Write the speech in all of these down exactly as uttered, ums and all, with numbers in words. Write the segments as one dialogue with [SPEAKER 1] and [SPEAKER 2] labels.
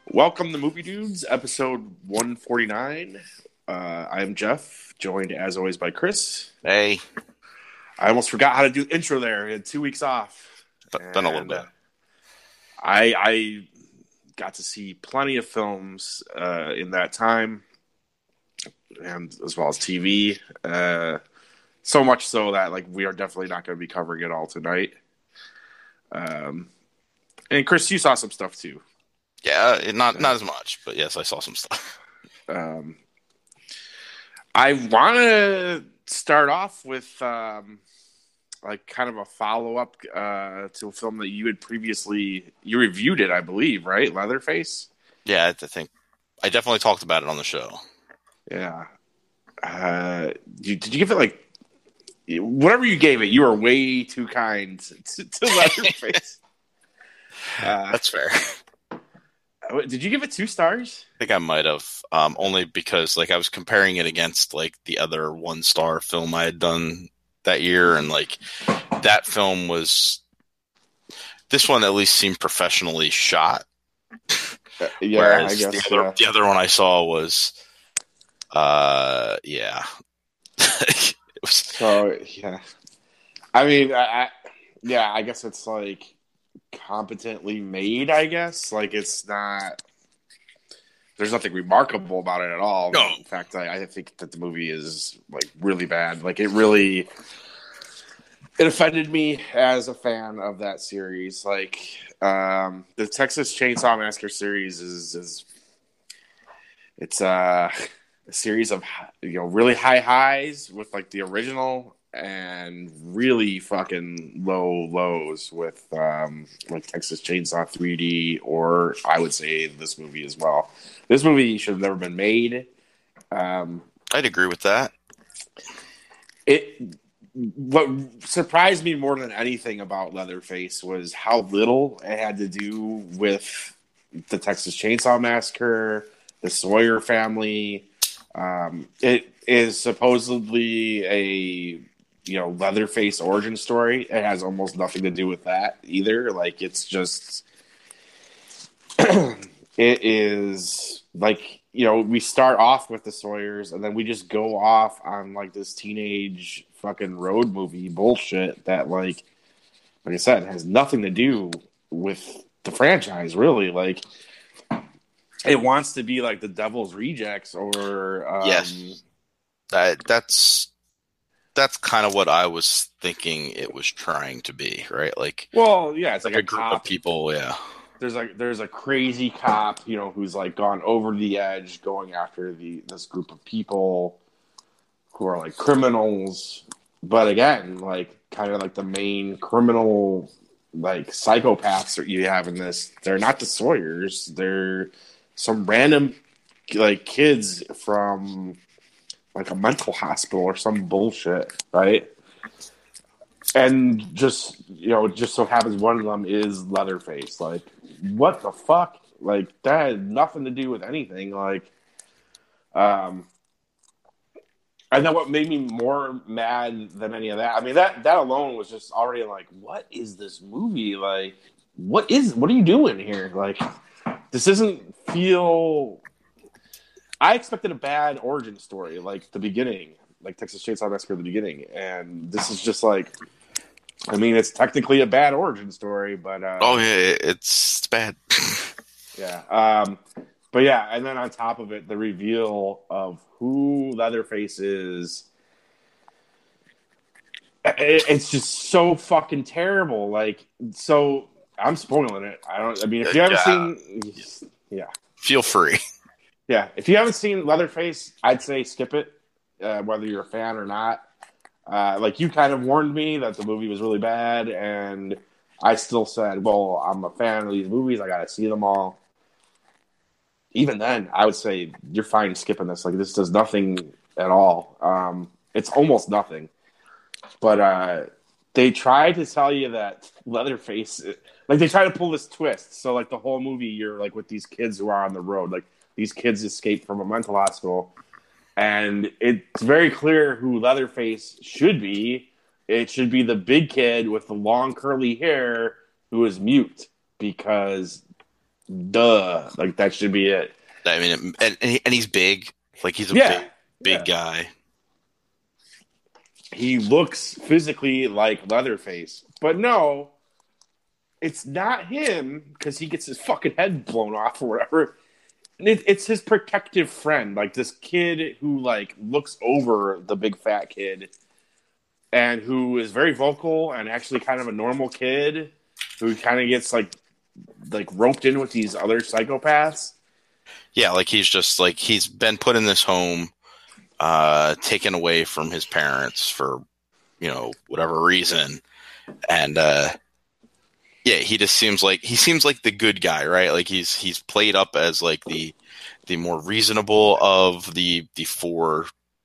[SPEAKER 1] Welcome to Movie Dudes, episode one forty-nine. Uh, I am Jeff, joined as always by Chris.
[SPEAKER 2] Hey,
[SPEAKER 1] I almost forgot how to do intro there. I had two weeks off.
[SPEAKER 2] b- been a little
[SPEAKER 1] And
[SPEAKER 2] bit.
[SPEAKER 1] uh, I, I got to see plenty of films uh, in that time, and as well as T V. Uh, so much so that like we are definitely not going to be covering it all tonight. Um, and Chris, you saw some stuff too.
[SPEAKER 2] Yeah, it, not not as much, but yes, I saw some stuff.
[SPEAKER 1] Um, I want to start off with um, like kind of a follow up uh, to a film that you had previously you reviewed it, I believe, right? Leatherface.
[SPEAKER 2] Yeah, I think I definitely talked about it on the show.
[SPEAKER 1] Yeah. Uh, you, did you give it like whatever you gave it? You were way too kind to, to Leatherface. uh,
[SPEAKER 2] That's fair.
[SPEAKER 1] did you give it two stars?
[SPEAKER 2] I think I might have, um, only because like I was comparing it against like the other one star film I had done that year, and like that film was this one at least seemed professionally shot.
[SPEAKER 1] Uh, yeah,
[SPEAKER 2] Whereas
[SPEAKER 1] I guess
[SPEAKER 2] the other
[SPEAKER 1] yeah.
[SPEAKER 2] the other one I saw was, uh, yeah, it was.
[SPEAKER 1] So yeah, I mean, I, I yeah, I guess it's like competently made. I guess like it's not. There's nothing remarkable about it at all.
[SPEAKER 2] No.
[SPEAKER 1] In fact, I, I think that the movie is like really bad. Like it really, it offended me as a fan of that series. Like um, the Texas Chainsaw Massacre series is is it's uh, a series of you know really high highs with like the original and really fucking low lows with um, like Texas Chainsaw three D, or I would say this movie as well. This movie should have never been made. Um,
[SPEAKER 2] I'd agree with that.
[SPEAKER 1] it what surprised me more than anything about Leatherface was how little it had to do with the Texas Chainsaw Massacre, the Sawyer family. Um, it is supposedly a you know Leatherface origin story. It has almost nothing to do with that either. Like it's just it is like you know we start off with the Sawyers and then we just go off on like this teenage fucking road movie bullshit that like like I said has nothing to do with the franchise really. Like it wants to be like the Devil's Rejects or um,
[SPEAKER 2] Yes. That that's that's kind of what I was thinking it was trying to be, right? Like,
[SPEAKER 1] well, yeah, it's like,
[SPEAKER 2] like
[SPEAKER 1] a,
[SPEAKER 2] a group
[SPEAKER 1] cop.
[SPEAKER 2] of people, yeah.
[SPEAKER 1] There's like there's a crazy cop, you know, who's like gone over the edge, going after the this group of people who are like criminals. But again, like kind of like the main criminal, like psychopaths that you have in this, they're not the Sawyers. They're some random like kids from like a mental hospital or some bullshit, right? And just you know, just so happens one of them is Leatherface. Like, what the fuck? Like that had nothing to do with anything. Like, um, and then what made me more mad than any of that? I mean, that that alone was just already like, what is this movie? Like, what is? What are you doing here? Like, this doesn't feel. I expected a bad origin story, like the beginning, like Texas Chainsaw Massacre at the beginning, and this is just like. I mean, it's technically a bad origin story, but uh,
[SPEAKER 2] Oh yeah, it's, it's bad.
[SPEAKER 1] yeah, um, but yeah, and then on top of it, the reveal of who Leatherface is, it, it's just so fucking terrible. Like, so I'm spoiling it. I don't. I mean, if you haven't
[SPEAKER 2] Yeah.
[SPEAKER 1] seen, yeah,
[SPEAKER 2] Feel free.
[SPEAKER 1] yeah, if you haven't seen Leatherface, I'd say skip it, uh, whether you're a fan or not. Uh, like you kind of warned me that the movie was really bad, and I still said, "Well, I'm a fan of these movies. I got to see them all." Even then, I would say you're fine skipping this. Like this does nothing at all. Um, it's almost nothing. But uh, they try to tell you that Leatherface, like they try to pull this twist. So like the whole movie, you're like with these kids who are on the road. Like these kids escape from a mental hospital. And it's very clear who Leatherface should be. It should be the big kid with the long curly hair who is mute because duh, like that should be it.
[SPEAKER 2] I mean, and and, he, and he's big, like he's a
[SPEAKER 1] Yeah,
[SPEAKER 2] big big
[SPEAKER 1] yeah.
[SPEAKER 2] guy.
[SPEAKER 1] He looks physically like Leatherface, but no, it's not him because he gets his fucking head blown off or whatever. It, it's his protective friend, like this kid who like looks over the big fat kid, and who is very vocal and actually kind of a normal kid who kind of gets like like roped in with these other psychopaths.
[SPEAKER 2] Yeah, like he's just like he's been put in this home, uh, taken away from his parents for, you know, whatever reason, and uh, yeah, he just seems like he seems like the good guy, right? Like he's he's played up as like the the more reasonable of the the four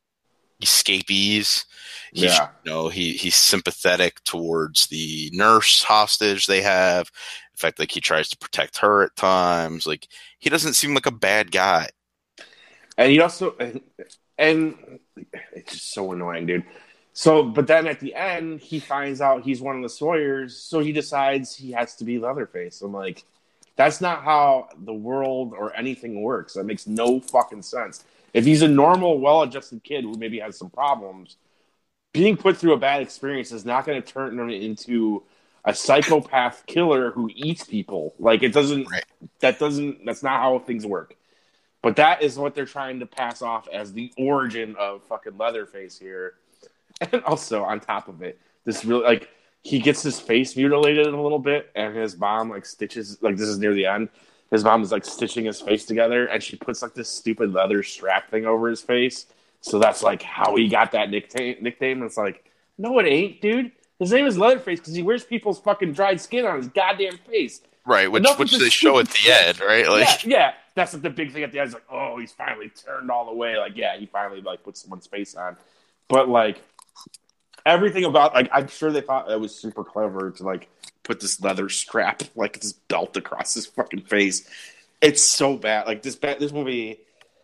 [SPEAKER 2] escapees. He's,
[SPEAKER 1] Yeah,
[SPEAKER 2] you know, he he's sympathetic towards the nurse hostage they have. In fact, like he tries to protect her at times. Like he doesn't seem like a bad guy.
[SPEAKER 1] and he also and, and it's just so annoying, dude. So, but then at the end, he finds out he's one of the Sawyers, so he decides he has to be Leatherface. I'm like, that's not how the world or anything works. That makes no fucking sense. If he's a normal, well-adjusted kid who maybe has some problems, being put through a bad experience is not going to turn him into a psychopath killer who eats people. Like it doesn't.
[SPEAKER 2] Right.
[SPEAKER 1] That doesn't. That's not how things work. But that is what they're trying to pass off as the origin of fucking Leatherface here. And also on top of it, this really like he gets his face mutilated a little bit, and his mom like stitches like this is near the end. His mom is like stitching his face together, and she puts like this stupid leather strap thing over his face. So that's like how he got that nickname. Nickname. It's like, no, it ain't, dude. His name is Leatherface because he wears people's fucking dried skin on his goddamn face.
[SPEAKER 2] Right, which
[SPEAKER 1] Enough
[SPEAKER 2] which
[SPEAKER 1] with
[SPEAKER 2] they
[SPEAKER 1] this
[SPEAKER 2] show at
[SPEAKER 1] stupid
[SPEAKER 2] the
[SPEAKER 1] shit.
[SPEAKER 2] end, right? Like,
[SPEAKER 1] Yeah, yeah. That's like the big thing at the end. It's like, oh, he's finally turned all the way. Like, yeah, he finally like put someone's face on. But like everything about like I'm sure they thought that was super clever to like put this leather strap, like this belt across his fucking face. It's so bad. Like this bad this movie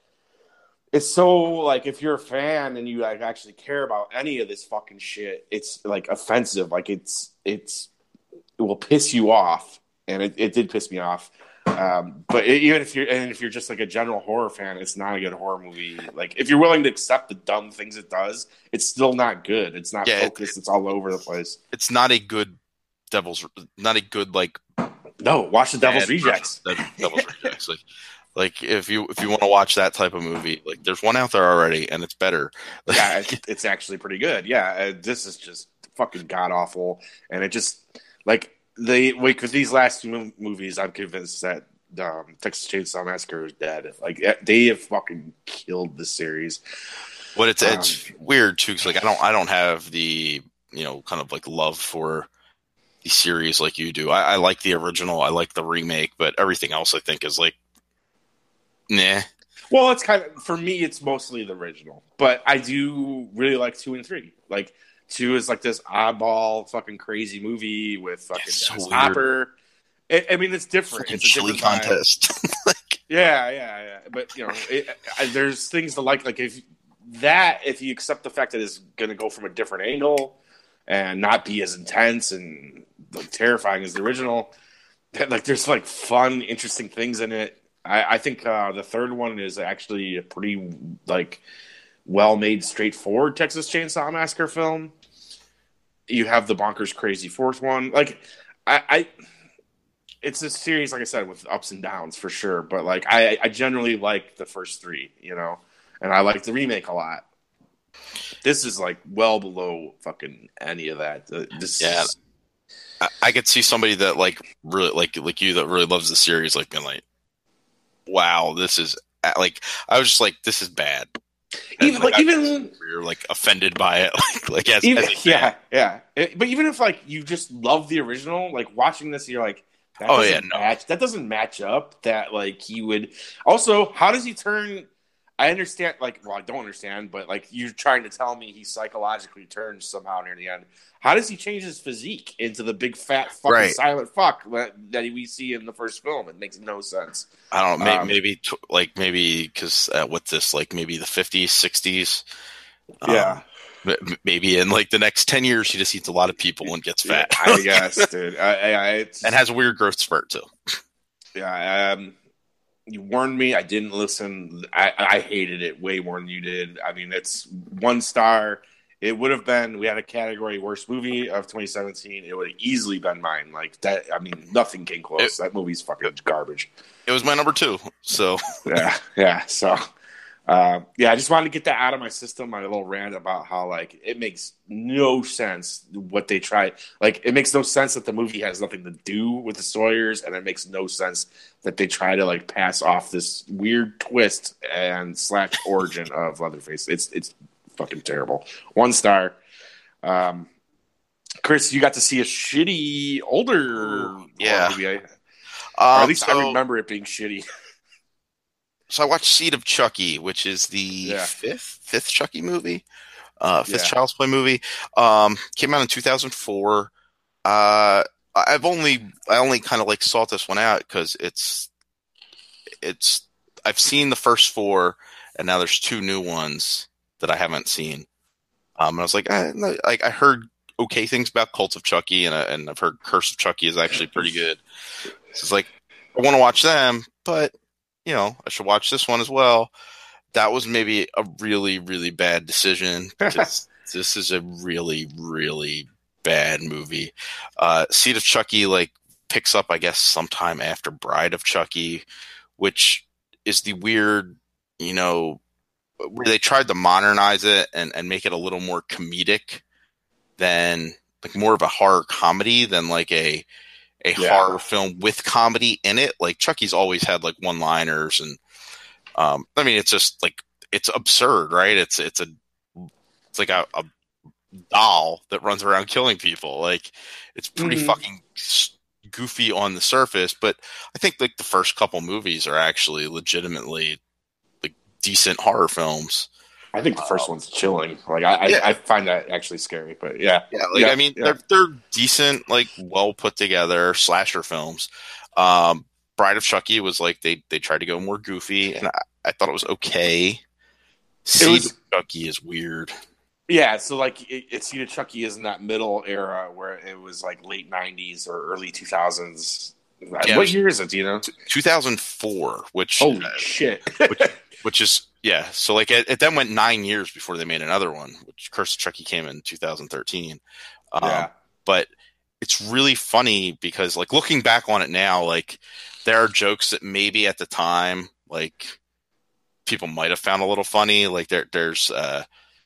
[SPEAKER 1] it's so like if you're a fan and you like actually care about any of this fucking shit, it's like offensive. Like it's it's it will piss you off, and it, it did piss me off. Um, but it, even if you're and if you're just like a general horror fan, it's not a good horror movie. Like if you're willing to accept the dumb things it does, it's still not good. It's not
[SPEAKER 2] yeah,
[SPEAKER 1] focused.
[SPEAKER 2] it,
[SPEAKER 1] it's all over the place.
[SPEAKER 2] it's not a good Devil's, not a good like.
[SPEAKER 1] No, watch the Devil's
[SPEAKER 2] bad
[SPEAKER 1] Rejects.
[SPEAKER 2] version of Devil's Rejects, like. Like if you if you want to watch that type of movie, like there's one out there already, and it's better.
[SPEAKER 1] Yeah, it, it's actually pretty good. Yeah, uh, this is just fucking god awful, and it just like they like with these last two movies, I'm convinced that um, Texas Chainsaw Massacre is dead. Like they have fucking killed the series.
[SPEAKER 2] But it's um, it's weird too, because like I don't I don't have the you know kind of like love for the series like you do. I, I like the original, I like the remake, but everything else I think is like. Nah.
[SPEAKER 1] Well, it's kind of for me. It's mostly the original, but I do really like two and three. Like two is like this oddball, fucking crazy movie with fucking
[SPEAKER 2] it's
[SPEAKER 1] Dennis
[SPEAKER 2] so
[SPEAKER 1] Hopper. It, I mean, it's different. It's a
[SPEAKER 2] chili
[SPEAKER 1] different
[SPEAKER 2] contest.
[SPEAKER 1] like, yeah, yeah, yeah. But you know, it, I, there's things to like. Like if that, if you accept the fact that it's going to go from a different angle and not be as intense and like terrifying as the original, that, like there's like fun, interesting things in it. I, I think uh, the third one is actually a pretty like well-made, straightforward Texas Chainsaw Massacre film. You have the bonkers, crazy fourth one. Like, I, I, it's a series, like I said, with ups and downs for sure. But like, I, I generally like the first three, you know, and I like the remake a lot. This is like well below fucking any of that. Uh, this
[SPEAKER 2] yeah.
[SPEAKER 1] Is...
[SPEAKER 2] I, I could see somebody that like really like like you that really loves the series, like being like. Wow, this is like I was just like, this is bad. And
[SPEAKER 1] even
[SPEAKER 2] like,
[SPEAKER 1] like, even
[SPEAKER 2] you're like offended by it, like, like as,
[SPEAKER 1] even,
[SPEAKER 2] as
[SPEAKER 1] yeah, yeah. It, but even if like you just love the original, like watching this, you're like, that
[SPEAKER 2] oh
[SPEAKER 1] doesn't
[SPEAKER 2] yeah, no.
[SPEAKER 1] match. That doesn't match up. That like he would. Also, how does he turn? I understand, like, well, I don't understand, but like you're trying to tell me he psychologically turns somehow near the end. How does he change his physique into the big fat fucking
[SPEAKER 2] right.
[SPEAKER 1] silent fuck that, that we see in the first film? It makes no sense.
[SPEAKER 2] I don't know, maybe,
[SPEAKER 1] Um,
[SPEAKER 2] maybe like maybe because uh, what's this like maybe the fifties, sixties.
[SPEAKER 1] Yeah,
[SPEAKER 2] um, maybe in like the next ten years he just eats a lot of people and gets fat.
[SPEAKER 1] I guess, dude. I, I, it's,
[SPEAKER 2] and has a weird growth spurt too.
[SPEAKER 1] Yeah, um, you warned me. I didn't listen. I, I hated it way more than you did. I mean, it's one star. It would have been. We had a category worst movie of twenty seventeen. It would have easily been mine. Like that. I mean, nothing came close.
[SPEAKER 2] It,
[SPEAKER 1] that movie's fucking garbage.
[SPEAKER 2] it was my number two. So
[SPEAKER 1] Yeah, yeah. So, uh, yeah, I just wanted to get that out of my system. My little rant about how like it makes no sense what they tried. Like it makes no sense that the movie has nothing to do with the Sawyers, and it makes no sense that they try to like pass off this weird twist and slash origin of Leatherface. It's it's fucking terrible. One star. Um, Chris, you got to see a shitty older
[SPEAKER 2] yeah.
[SPEAKER 1] movie,
[SPEAKER 2] um,
[SPEAKER 1] or at least
[SPEAKER 2] so,
[SPEAKER 1] I remember it being shitty.
[SPEAKER 2] So I watched Seed of Chucky, which is the
[SPEAKER 1] Yeah.
[SPEAKER 2] fifth fifth Chucky movie, uh, fifth
[SPEAKER 1] Yeah.
[SPEAKER 2] Child's Play movie. Um, came out in two thousand four. Uh, I've only I only kind of like sought this one out because it's it's I've seen the first four, and now there's two new ones that I haven't seen. Um, and I was like, I, like I heard okay things about Cult of Chucky, and I, and I've heard Curse of Chucky is actually pretty good. So it's like I want to watch them, but you know I should watch this one as well. That was maybe a really really bad decision. This, this is a really really bad movie. Uh, Seed of Chucky like picks up, I guess, sometime after Bride of Chucky, which is the weird, you know, where they tried to modernize it and, and make it a little more comedic than like more of a horror comedy than like a a
[SPEAKER 1] Yeah.
[SPEAKER 2] horror film with comedy in it. Like Chucky's always had like one liners and um I mean it's just like it's absurd, right? It's it's a it's like a, a doll that runs around killing people. Like it's pretty
[SPEAKER 1] Mhm.
[SPEAKER 2] fucking goofy on the surface, but I think like the first couple movies are actually legitimately like decent horror films.
[SPEAKER 1] I think the first one's chilling. Like I,
[SPEAKER 2] Yeah.
[SPEAKER 1] I, I find that actually scary. But yeah,
[SPEAKER 2] Yeah, like
[SPEAKER 1] yeah,
[SPEAKER 2] I mean,
[SPEAKER 1] yeah.
[SPEAKER 2] they're they're decent, like well put together slasher films. Um, Bride of Chucky was like they they tried to go more goofy, and I, I thought it was okay. Seed
[SPEAKER 1] was-
[SPEAKER 2] of Chucky is weird.
[SPEAKER 1] Yeah, so like it, it Seed of Chucky is in that middle era where it was like late nineties or early two thousands.
[SPEAKER 2] it
[SPEAKER 1] what
[SPEAKER 2] was-
[SPEAKER 1] year is it? Do you know?
[SPEAKER 2] two thousand four, which
[SPEAKER 1] Holy
[SPEAKER 2] uh,
[SPEAKER 1] shit!
[SPEAKER 2] which, which is yeah. So like it, it then went nine years before they made another one, which Curse of Chucky came in two thousand thirteen. Um,
[SPEAKER 1] Yeah.
[SPEAKER 2] But it's really funny because like looking back on it now, like there are jokes that maybe at the time like people might have found a little funny. Like there there's uh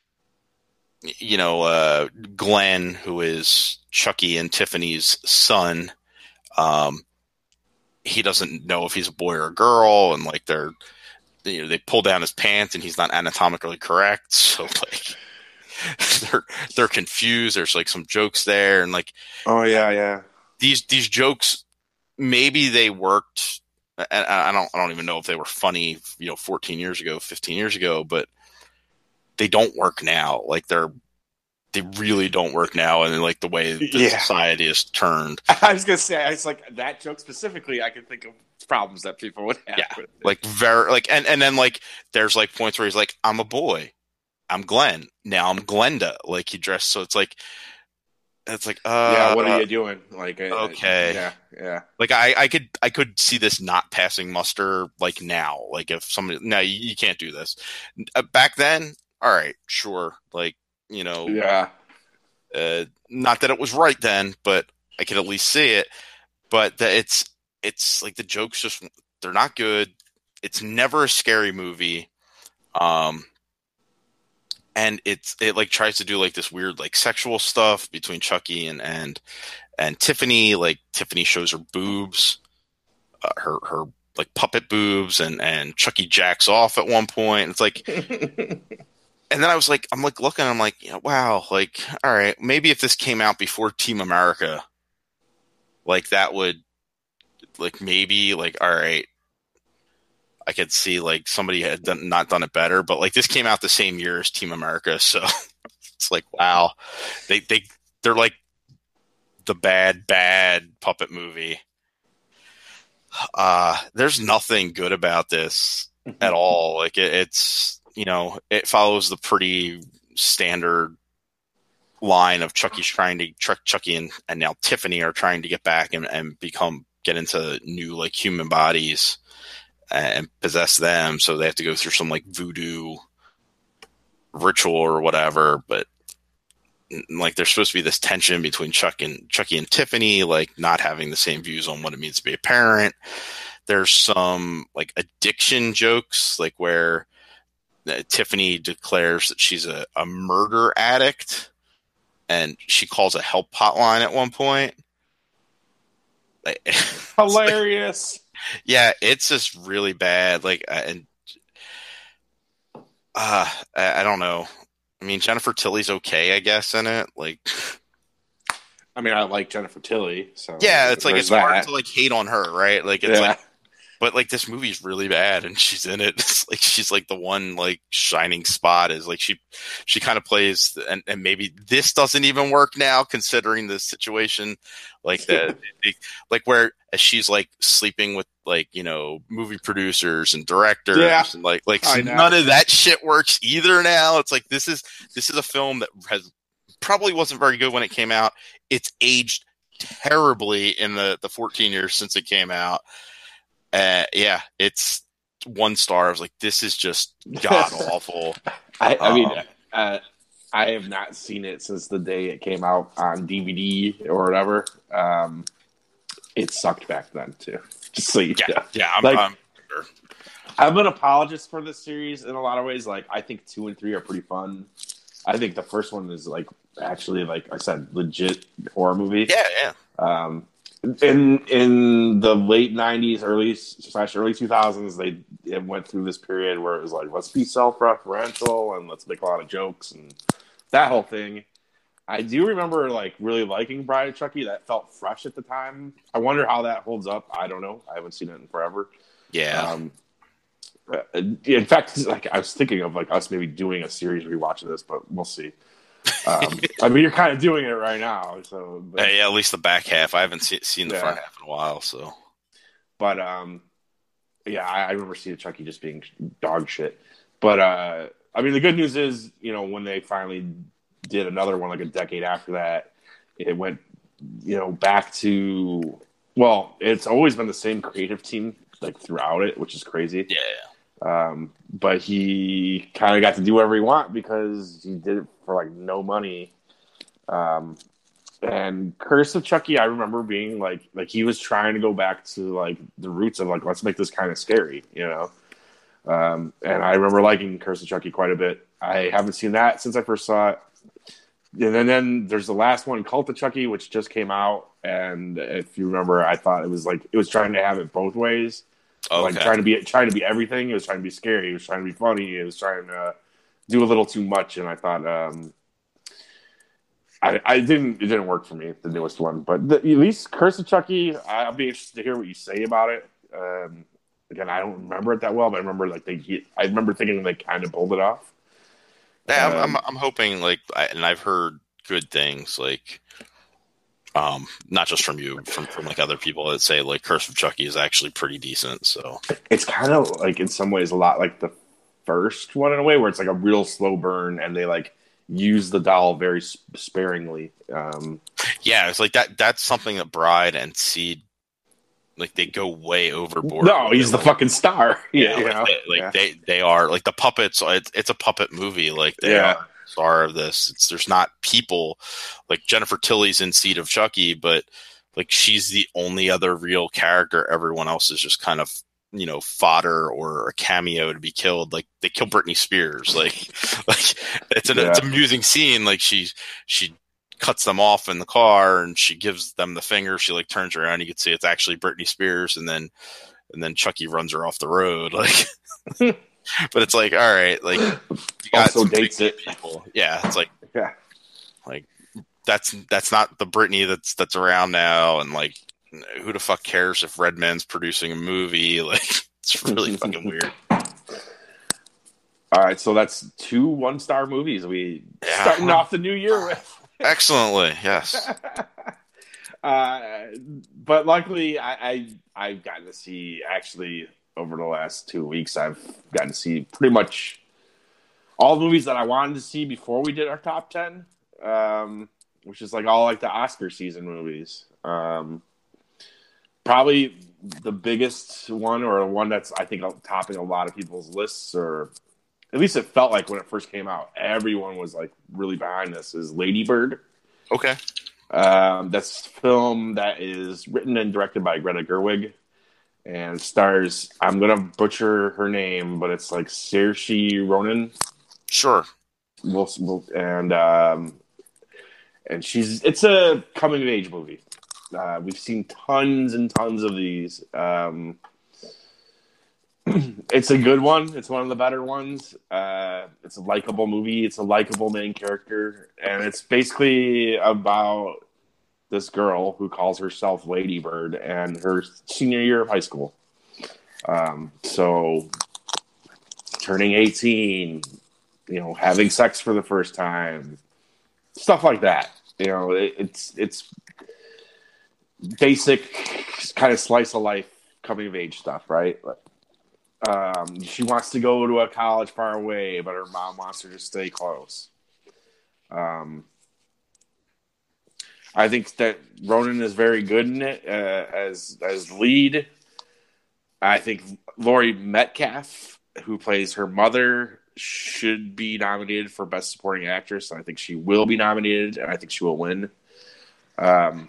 [SPEAKER 2] you know uh Glenn, who is Chucky and Tiffany's son. Um he doesn't know if he's a boy or a girl, and like they're you know they pull down his pants and he's not anatomically correct, so like they're they're confused. There's like some jokes there, and like
[SPEAKER 1] Oh yeah, yeah.
[SPEAKER 2] these these jokes maybe they worked. And I don't I don't even know if they were funny, you know, fourteen years ago, fifteen years ago, but they don't work now. Like they're they really don't work now, and like the way the
[SPEAKER 1] Yeah.
[SPEAKER 2] society is turned.
[SPEAKER 1] I was gonna say, it's like that joke specifically. I can think of problems that people would have.
[SPEAKER 2] Yeah.
[SPEAKER 1] with it.
[SPEAKER 2] Like very like and and then like there's like points where he's like, I'm a boy, I'm Glenn, now I'm Glenda. Like he dressed, so it's like it's like uh
[SPEAKER 1] yeah. What are you doing? Like, uh,
[SPEAKER 2] okay.
[SPEAKER 1] yeah, yeah.
[SPEAKER 2] Like I, I could I could see this not passing muster like now. Like if somebody no, you, you can't do this. Uh, back then, all right, sure. Like you know,
[SPEAKER 1] Yeah.
[SPEAKER 2] uh, not that it was right then, but I could at least see it. But that it's it's like the jokes just they're not good. It's never a scary movie. Um, and it's it like tries to do like this weird like sexual stuff between Chucky and and and Tiffany. Like Tiffany shows her boobs, uh, her her like puppet boobs, and and Chucky jacks off at one point. It's like, and then I was like, I'm like looking, I'm like, yeah, wow, like all right, maybe if this came out before Team America, like that would like maybe like all right. I could see like somebody had done, not done it better, but like this came out the same year as Team America, so it's like wow, they they they're like the bad bad puppet movie. Uh, there's nothing good about this at all. Like it, it's you know it follows the pretty standard line of Chucky's trying to Chuck Chucky and, and now Tiffany are trying to get back and, and become get into new like human bodies and possess them. So they have to go through some like voodoo ritual or whatever. But like there's supposed to be this tension between Chuck and Chucky and Tiffany, like not having the same views on what it means to be a parent. There's some like addiction jokes, like where uh, Tiffany declares that she's a, a murder addict, and she calls a help hotline at one point. Like,
[SPEAKER 1] Hilarious.
[SPEAKER 2] Like, yeah, it's just really bad. Like, and uh, I, I don't know. I mean, Jennifer Tilly's okay, I guess, in it. Like,
[SPEAKER 1] I mean, I like Jennifer Tilly, so
[SPEAKER 2] yeah, it's like it's
[SPEAKER 1] that.
[SPEAKER 2] hard to like hate on her, right? Like, it's
[SPEAKER 1] yeah.
[SPEAKER 2] like, but like this movie's really bad, and she's in it. It's like she's like the one like shining spot. Is like she she kind of plays, and, and maybe this doesn't even work now, considering the situation, like that, like where she's like sleeping with like you know movie producers and directors,
[SPEAKER 1] yeah.
[SPEAKER 2] and like like so none of that shit works either now. It's like this is this is a film that has probably wasn't very good when it came out. It's aged terribly in the the fourteen years since it came out. Uh, yeah, it's one star. I was like, this is just god awful.
[SPEAKER 1] I, I
[SPEAKER 2] um,
[SPEAKER 1] mean, uh, I have not seen it since the day it came out on D V D or whatever. Um, it sucked back then too. Just so you
[SPEAKER 2] yeah,
[SPEAKER 1] know.
[SPEAKER 2] yeah, I'm,
[SPEAKER 1] like,
[SPEAKER 2] I'm sure.
[SPEAKER 1] I'm an apologist for this series in a lot of ways. Like, I think two and three are pretty fun. I think the first one is like actually, like I said, legit horror movie.
[SPEAKER 2] Yeah, yeah.
[SPEAKER 1] Um, in in the late nineties, early slash early two thousands, they it went through this period where it was like, let's be self-referential and let's make a lot of jokes and that whole thing. I do remember like really liking Bride of Chucky. That felt fresh at the time. I wonder how that holds up. I don't know. I haven't seen it in forever.
[SPEAKER 2] Yeah.
[SPEAKER 1] Um, in fact, like I was thinking of like us maybe doing a series rewatching this, but we'll see. Um, I mean, you're kind of doing it right now, so but,
[SPEAKER 2] yeah, at least the back half. I haven't see, seen the
[SPEAKER 1] yeah.
[SPEAKER 2] front half in a while, so.
[SPEAKER 1] But um, yeah, I, I remember seeing Chucky just being dog shit. But uh, I mean, the good news is, you know, when they finally did another one, like a decade after that, it went, you know, back to well, it's always been the same creative team like throughout it, which is crazy.
[SPEAKER 2] Yeah.
[SPEAKER 1] Um, but he kind of got to do whatever he want because he did it for like no money. Um, and Curse of Chucky, I remember being like, like he was trying to go back to like the roots of like, let's make this kind of scary, you know? Um, and I remember liking Curse of Chucky quite a bit. I haven't seen that since I first saw it. And then, then there's the last one, Cult of Chucky, which just came out. And if you remember, I thought it was like, it was trying to have it both ways. Okay. Like trying to be trying to be everything. It was trying to be scary. It was trying to be funny. It was trying to do a little too much. And I thought, um, I, I didn't. It didn't work for me. The newest one, but the, at least Curse of Chucky. I'll be interested to hear what you say about it. Um, again, I don't remember it that well, but I remember like they. I remember thinking they kind of pulled it off.
[SPEAKER 2] Yeah,
[SPEAKER 1] um,
[SPEAKER 2] I'm, I'm. I'm hoping like, I, and I've heard good things like. Um, not just from you, from, from like other people that say like Curse of Chucky is actually pretty decent. So
[SPEAKER 1] it's kind of like in some ways a lot like the first one in a way where it's like a real slow burn and they like use the doll very sparingly. Um,
[SPEAKER 2] yeah, it's like that. That's something that Bride and Seed like they go way overboard.
[SPEAKER 1] No, he's the
[SPEAKER 2] like,
[SPEAKER 1] fucking star.
[SPEAKER 2] Yeah,
[SPEAKER 1] you
[SPEAKER 2] like,
[SPEAKER 1] know?
[SPEAKER 2] they, like
[SPEAKER 1] yeah.
[SPEAKER 2] they they are like the puppets. It's it's a puppet movie. Like they
[SPEAKER 1] yeah.
[SPEAKER 2] are. Star of this. It's there's not people like Jennifer Tilly's in Seed of Chucky, but like she's the only other real character. Everyone else is just kind of you know fodder or a cameo to be killed. Like they kill Britney Spears. Like like it's an
[SPEAKER 1] yeah.
[SPEAKER 2] it's an amusing scene. Like she she cuts them off in the car and she gives them the finger. She like turns around. You can see it's actually Britney Spears, and then and then Chucky runs her off the road. Like. But it's like, all right, like you got
[SPEAKER 1] also dates it.
[SPEAKER 2] People. Yeah, it's like,
[SPEAKER 1] yeah,
[SPEAKER 2] like that's that's not the Britney that's that's around now, and like, who the fuck cares if Redman's producing a movie? Like, it's really fucking weird.
[SPEAKER 1] All right, so that's two one star movies we
[SPEAKER 2] yeah.
[SPEAKER 1] starting off the new year with.
[SPEAKER 2] Excellently, yes.
[SPEAKER 1] uh, but luckily, I, I I've gotten to see actually. Over the last two weeks, I've gotten to see pretty much all the movies that I wanted to see before we did our top ten, um, which is like all like the Oscar season movies. Um, probably the biggest one, or one that's I think topping a lot of people's lists, or at least it felt like when it first came out, everyone was like really behind this, is Lady Bird.
[SPEAKER 2] Okay.
[SPEAKER 1] Um, that's a film that is written and directed by Greta Gerwig and stars, I'm going to butcher her name, but it's like Saoirse Ronan.
[SPEAKER 2] Sure.
[SPEAKER 1] We'll, we'll, and um, and she's it's a coming of age movie. Uh, we've seen tons and tons of these. Um, it's a good one. It's one of the better ones. Uh, it's a likable movie. It's a likable main character, and it's basically about this girl who calls herself Lady Bird and her senior year of high school. Um, so turning eighteen, you know, having sex for the first time, stuff like that. You know, it, it's it's basic kind of slice of life coming of age stuff, right? Um, she wants to go to a college far away, but her mom wants her to stay close. Um, I think that Ronan is very good in it uh, as as lead. I think Laurie Metcalf, who plays her mother, should be nominated for Best Supporting Actress. I think she will be nominated, and I think she will win. Um,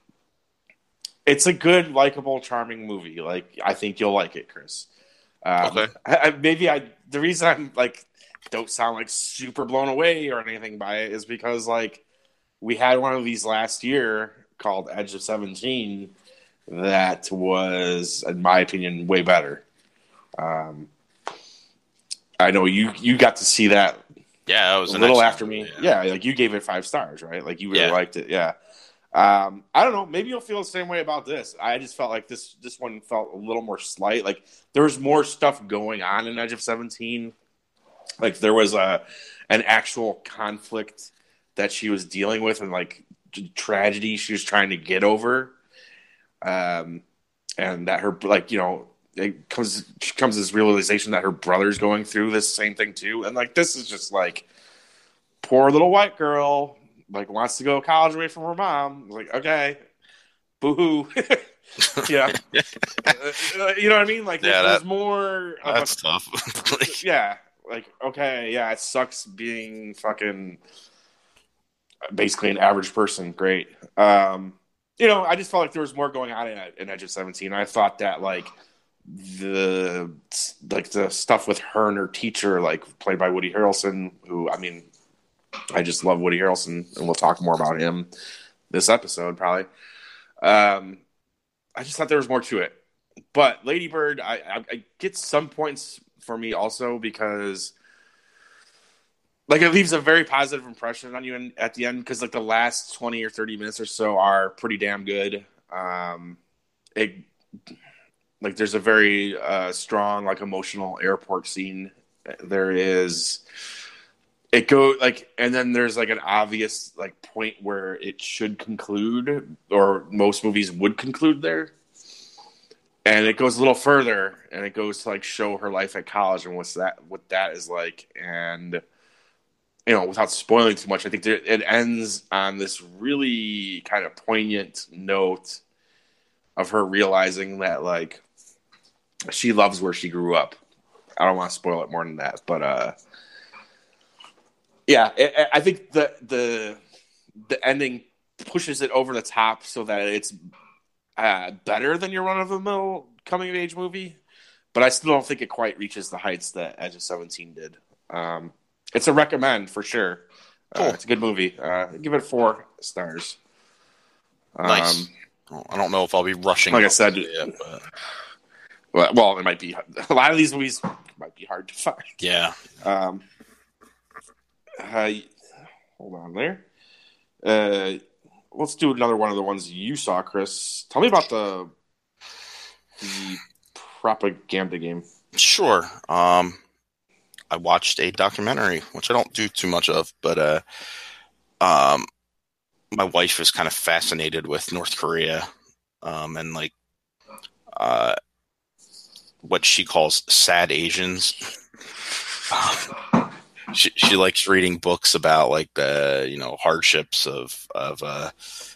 [SPEAKER 1] it's a good, likable, charming movie. Like, I think you'll like it, Chris. Um,
[SPEAKER 2] Okay.
[SPEAKER 1] I, I, maybe I. The reason I'm like don't sound like super blown away or anything by it is because like we had one of these last year called Edge of seventeen that was, in my opinion, way better. Um, I know you you got to see that.
[SPEAKER 2] Yeah, it was
[SPEAKER 1] a
[SPEAKER 2] an
[SPEAKER 1] little
[SPEAKER 2] excellent
[SPEAKER 1] after me.
[SPEAKER 2] movie,
[SPEAKER 1] Yeah. yeah, like you gave it five stars, right? Like you really
[SPEAKER 2] Yeah.
[SPEAKER 1] liked it. Yeah. Um, I don't know. Maybe you'll feel the same way about this. I just felt like this this one felt a little more slight. Like there was more stuff going on in Edge of seventeen. Like there was a an actual conflict that she was dealing with, and like tragedy she was trying to get over. Um, and that her like you know it comes comes this realization that her brother's going through this same thing too, and like this is just like poor little white girl. Like wants to go to college away from her mom. Like, okay, boo-hoo. yeah. Uh, you know what I mean? Like,
[SPEAKER 2] Yeah,
[SPEAKER 1] there's
[SPEAKER 2] that-
[SPEAKER 1] more of
[SPEAKER 2] That's
[SPEAKER 1] a,
[SPEAKER 2] tough. Like,
[SPEAKER 1] yeah. Like, okay, yeah, it sucks being fucking basically an average person. Great. Um, you know, I just felt like there was more going on in, in Edge of seventeen. I thought that, like, the like the stuff with her and her teacher, like, played by Woody Harrelson, who, I mean, I just love Woody Harrelson, and we'll talk more about him this episode, probably. Um, I just thought there was more to it. But Lady Bird, I, I, I get some points for me also because, like, it leaves a very positive impression on you in, at the end because, like, the last twenty or thirty minutes or so are pretty damn good. Um, it, like, there's a very uh, strong, like, emotional airport scene. There is... It go like, and then there's like an obvious like point where it should conclude, or most movies would conclude there. And it goes a little further, and it goes to like show her life at college and what's that, what that is like. And you know, without spoiling too much, I think there, it ends on this really kind of poignant note of her realizing that like she loves where she grew up. I don't want to spoil it more than that, but uh. Yeah, I think the the the ending pushes it over the top so that it's uh, better than your run of the mill coming of age movie, but I still don't think it quite reaches the heights that Edge of seventeen did. Um, it's a recommend for sure.
[SPEAKER 2] Cool.
[SPEAKER 1] Uh, it's a good movie. Uh, give it four stars.
[SPEAKER 2] Nice.
[SPEAKER 1] Um,
[SPEAKER 2] I don't know if I'll be rushing.
[SPEAKER 1] Like I said,
[SPEAKER 2] it, but...
[SPEAKER 1] well, well, it might be a lot of these movies might be hard to find.
[SPEAKER 2] Yeah.
[SPEAKER 1] Um, Uh, hold on there. Uh, let's do another one of the ones you saw, Chris. Tell me about the the propaganda game.
[SPEAKER 2] Sure. Um, I watched a documentary, which I don't do too much of, but uh, um, my wife is kind of fascinated with North Korea, um, and like uh, what she calls sad Asians. um, She she likes reading books about like the you know hardships of of uh,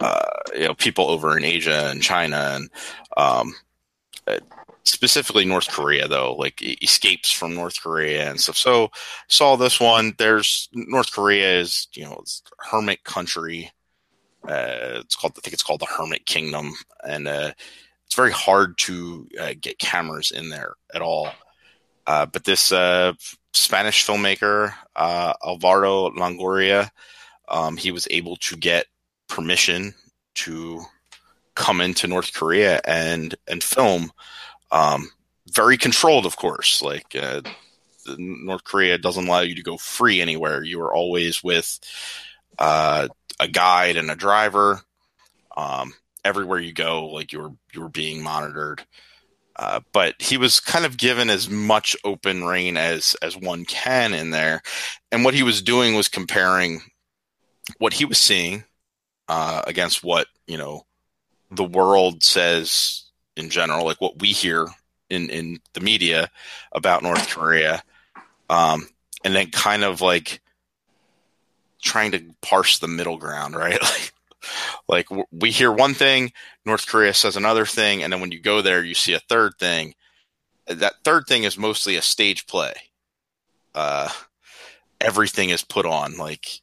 [SPEAKER 2] uh, you know, people over in Asia and China and um, uh, specifically North Korea, though, like escapes from North Korea and stuff. So saw this one. There's North Korea is, you know, it's a hermit country. Uh, it's called, I think it's called the Hermit Kingdom. And uh, it's very hard to uh, get cameras in there at all. Uh, but this uh, Spanish filmmaker, uh, Alvaro Longoria, um, he was able to get permission to come into North Korea and, and film. Um, very controlled, of course. Like uh, North Korea doesn't allow you to go free anywhere. You are always with uh, a guide and a driver. Um, everywhere you go, like you're you're being monitored. Uh, but he was kind of given as much open reign as as one can in there, and what he was doing was comparing what he was seeing uh, against what, you know, the world says in general, like what we hear in, in the media about North Korea, um, and then kind of like trying to parse the middle ground, right? Like, like w- we hear one thing, North Korea says another thing, and then when you go there, you see a third thing. That third thing is mostly a stage play. Uh, everything is put on, like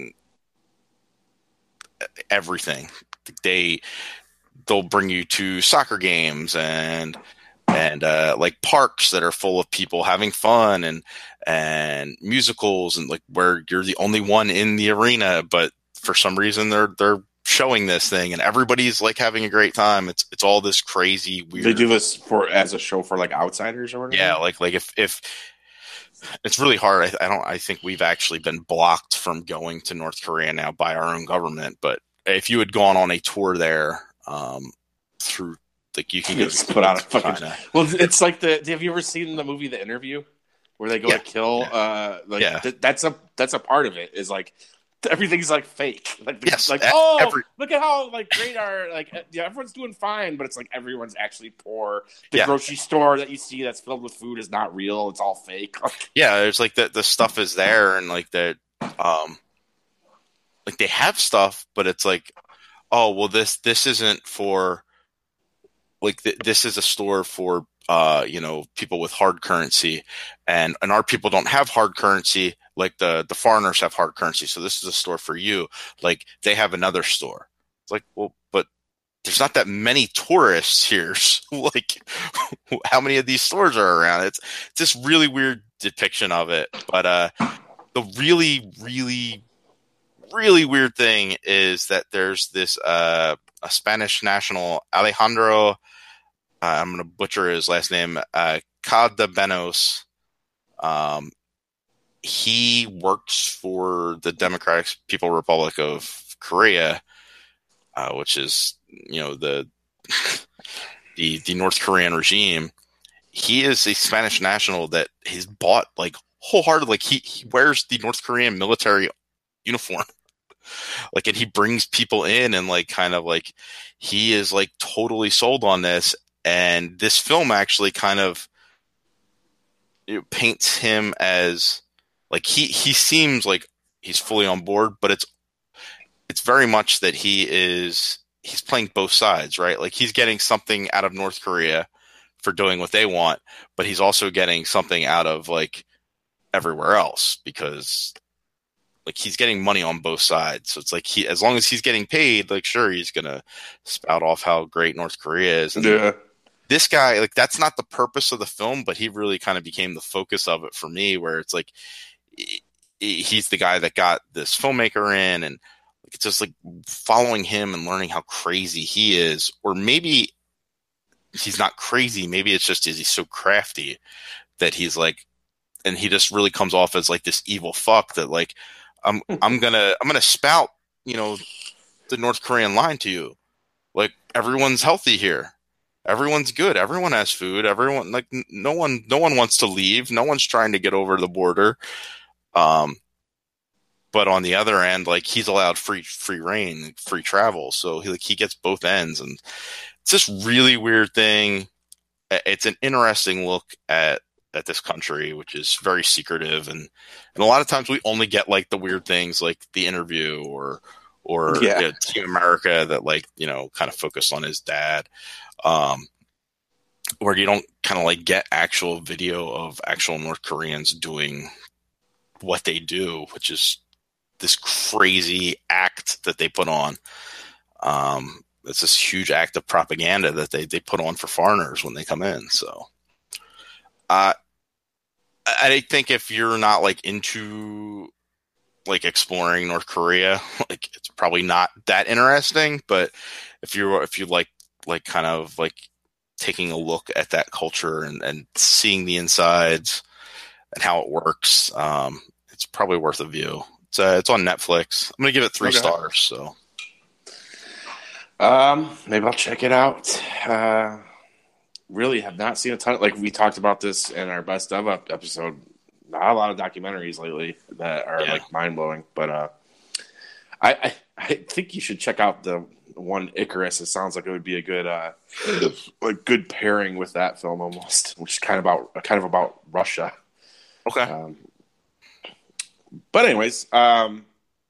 [SPEAKER 2] everything. They they'll bring you to soccer games and and uh, like parks that are full of people having fun and and musicals and like where you're the only one in the arena, but for some reason they're they're showing this thing and everybody's like having a great time. It's it's all this crazy weird.
[SPEAKER 1] They do this for as a show for like outsiders or whatever.
[SPEAKER 2] Yeah, like like if if it's really hard. I, I don't. I think we've actually been blocked from going to North Korea now by our own government. But if you had gone on a tour there, um, through like you can
[SPEAKER 1] You
[SPEAKER 2] get
[SPEAKER 1] just put out a fucking.
[SPEAKER 2] China.
[SPEAKER 1] Well, it's like the. Have you ever seen the movie The Interview, where they go
[SPEAKER 2] Yeah.
[SPEAKER 1] to kill?
[SPEAKER 2] Yeah.
[SPEAKER 1] Uh, like
[SPEAKER 2] Yeah.
[SPEAKER 1] th- that's a that's a part of it. Is like everything's like fake. Like
[SPEAKER 2] Yes,
[SPEAKER 1] like
[SPEAKER 2] e-
[SPEAKER 1] oh
[SPEAKER 2] every-
[SPEAKER 1] look at how like great our like uh, yeah everyone's doing fine, but it's like everyone's actually poor. The
[SPEAKER 2] Yeah.
[SPEAKER 1] grocery store that you see that's filled with food is not real. It's all fake.
[SPEAKER 2] Yeah, it's like the the stuff is there and like that. Um, like they have stuff, but it's like, oh well, this this isn't for. Like th- this is a store for uh you know people with hard currency, and and our people don't have hard currency. Like the the foreigners have hard currency, so this is a store for you. Like they have another store. It's like, well, but there's not that many tourists here. So like, how many of these stores are around? It's it's this really weird depiction of it. But uh, the really really really weird thing is that there's this uh a Spanish national, Alejandro. Uh, I'm going to butcher his last name, uh, Cadabenos. Um, he works for the Democratic People Republic of Korea, uh, which is, you know, the the the North Korean regime. He is a Spanish national that he's bought like wholeheartedly. Like he, he wears the North Korean military uniform. Like, and he brings people in and like kind of like he is like totally sold on this. And this film actually kind of it paints him as like he he seems like he's fully on board, but it's it's very much that he is he's playing both sides, right? Like he's getting something out of North Korea for doing what they want, but he's also getting something out of like everywhere else because like he's getting money on both sides. So it's like he as long as he's getting paid, like sure he's gonna spout off how great North Korea is. And
[SPEAKER 1] Yeah.
[SPEAKER 2] this guy, like that's not the purpose of the film, but he really kind of became the focus of it for me, where it's like he's the guy that got this filmmaker in, and it's just like following him and learning how crazy he is. Or maybe he's not crazy. Maybe it's just he's so crafty that he's like, and he just really comes off as like this evil fuck that like, I'm, I'm gonna, I'm gonna spout, you know, the North Korean line to you. Like everyone's healthy here. Everyone's good. Everyone has food. Everyone like no one, no one wants to leave. No one's trying to get over the border. Um, but on the other end, like he's allowed free, free reign, free travel. So he like, he gets both ends, and it's this really weird thing. It's an interesting look at, at this country, which is very secretive. And, and a lot of times we only get like the weird things like The Interview or, or
[SPEAKER 1] Yeah.
[SPEAKER 2] you know, Team America that like, you know, kind of focused on his dad. Um, where you don't kind of like get actual video of actual North Koreans doing what they do, which is this crazy act that they put on. Um, it's this huge act of propaganda that they, they put on for foreigners when they come in. So, uh, I think if you're not like into like exploring North Korea, like it's probably not that interesting. But if you're if you like like kind of like taking a look at that culture and, and seeing the insides and how it works, um, it's probably worth a view. It's uh, it's on Netflix. I'm gonna give it three
[SPEAKER 1] Okay.
[SPEAKER 2] stars. So,
[SPEAKER 1] um, maybe I'll check it out. Uh, really have not seen a ton. Of, like we talked about this in our best of up episode. Not a lot of documentaries lately that are
[SPEAKER 2] yeah.
[SPEAKER 1] like mind blowing. But uh, I, I I think you should check out the one Icarus. It sounds like it would be a good uh, a good pairing with that film almost, which is kind of about kind of about Russia.
[SPEAKER 2] Okay.
[SPEAKER 1] Um, but anyways, um,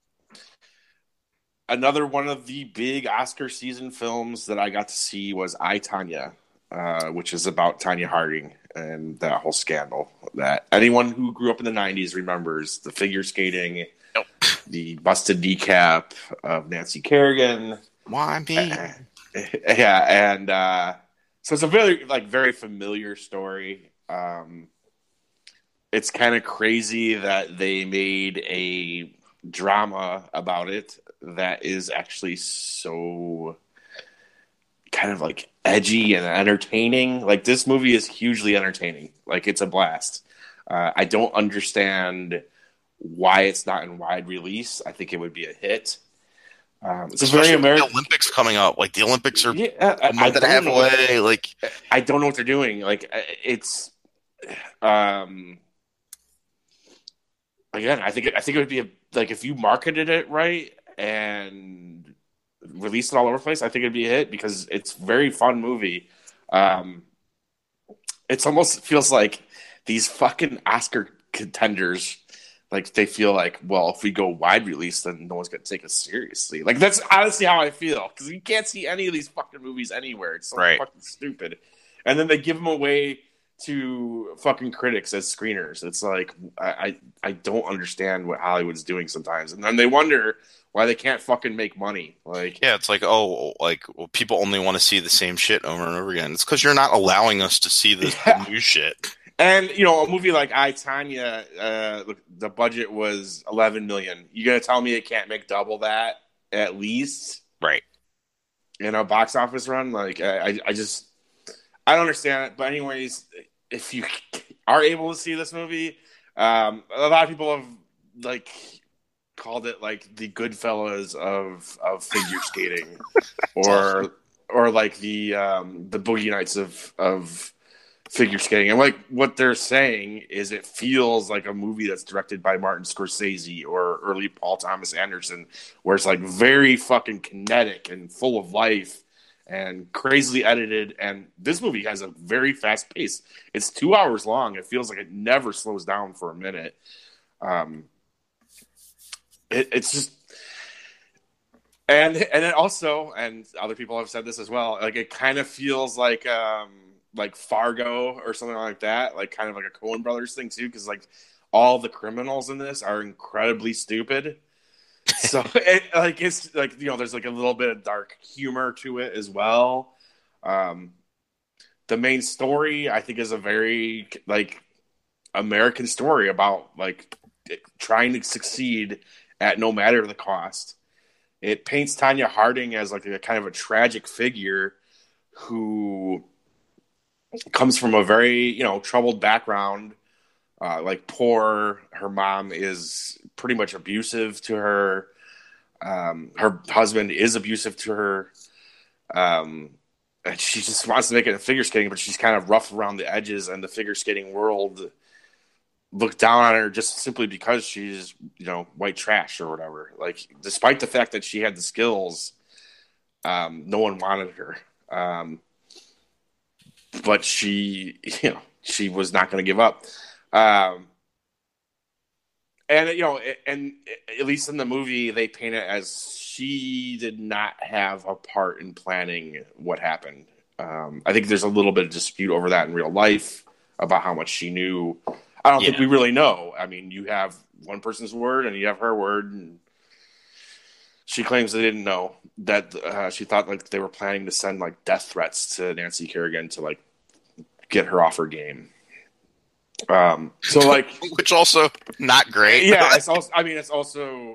[SPEAKER 1] another one of the big Oscar season films that I got to see was I, Tonya, uh, which is about Tonya Harding and that whole scandal that anyone who grew up in the nineties remembers. The figure skating,
[SPEAKER 2] Nope.
[SPEAKER 1] the busted kneecap of Nancy Kerrigan.
[SPEAKER 2] Why me?
[SPEAKER 1] Uh, yeah, and uh, so it's a very like very familiar story. Um, it's kind of crazy that they made a drama about it that is actually so kind of like edgy and entertaining. Like this movie is hugely entertaining. Like it's a blast. Uh, I don't understand why it's not in wide release. I think it would be a hit. Um, it's
[SPEAKER 2] Especially
[SPEAKER 1] a very American.
[SPEAKER 2] the Olympics coming up. Like the Olympics are
[SPEAKER 1] yeah,
[SPEAKER 2] a month and a half away.
[SPEAKER 1] What,
[SPEAKER 2] like
[SPEAKER 1] I don't know what they're doing. Like it's, um, again, I think I think it would be a, like if you marketed it right and released it all over the place, I think it'd be a hit because it's a very fun movie. Um, it's almost feels like these fucking Oscar contenders, like they feel like, well, if we go wide release, then no one's gonna take us seriously. Like that's honestly how I feel because you can't see any of these fucking movies anywhere. It's so
[SPEAKER 2] right.
[SPEAKER 1] fucking stupid, and then they give them away to fucking critics as screeners. It's like I, I I don't understand what Hollywood's doing sometimes, and then they wonder why they can't fucking make money. Like
[SPEAKER 2] yeah, it's like oh, like well, people only want to see the same shit over and over again. It's because you're not allowing us to see the,
[SPEAKER 1] yeah.
[SPEAKER 2] the new shit.
[SPEAKER 1] And you know, a movie like I, Tonya, uh, the budget was eleven million. You gonna tell me it can't make double that at least,
[SPEAKER 2] right?
[SPEAKER 1] In a box office run, like I, I just I don't understand it. But anyways, if you are able to see this movie, um, a lot of people have like called it like the Goodfellas of of figure skating, or awesome. or like the um, the Boogie Nights of of figure skating. And like what they're saying is it feels like a movie that's directed by Martin Scorsese or early Paul Thomas Anderson, where it's like very fucking kinetic and full of life and crazily edited. And this movie has a very fast pace. It's two hours long. It feels like it never slows down for a minute. Um, it, it's just, and and it also, and other people have said this as well, like it kind of feels like um, like Fargo or something like that, like kind of like a Coen Brothers thing too, because like all the criminals in this are incredibly stupid. So it, like it's like, you know, there's like a little bit of dark humor to it as well. Um, the main story I think is a very like American story about like trying to succeed at no matter the cost. It paints Tonya Harding as like a kind of a tragic figure who comes from a very, you know, troubled background. Uh, like poor, her mom is pretty much abusive to her. Um, her husband is abusive to her. Um, and she just wants to make it in figure skating, but she's kind of rough around the edges, and the figure skating world look down on her just simply because she's, you know, white trash or whatever. Like, despite the fact that she had the skills, um, no one wanted her. Um, but she, you know, she was not going to give up. Um, and, you know, and at least in the movie, they paint it as she did not have a part in planning what happened. Um, I think there's a little bit of dispute over that in real life about how much she knew. I don't
[SPEAKER 2] Yeah.
[SPEAKER 1] think we really know. I mean, you have one person's word and you have her word, and she claims they didn't know that uh, she thought like they were planning to send like death threats to Nancy Kerrigan to like get her off her game. Um, so like,
[SPEAKER 2] which also not great.
[SPEAKER 1] Yeah, it's also. I mean, it's also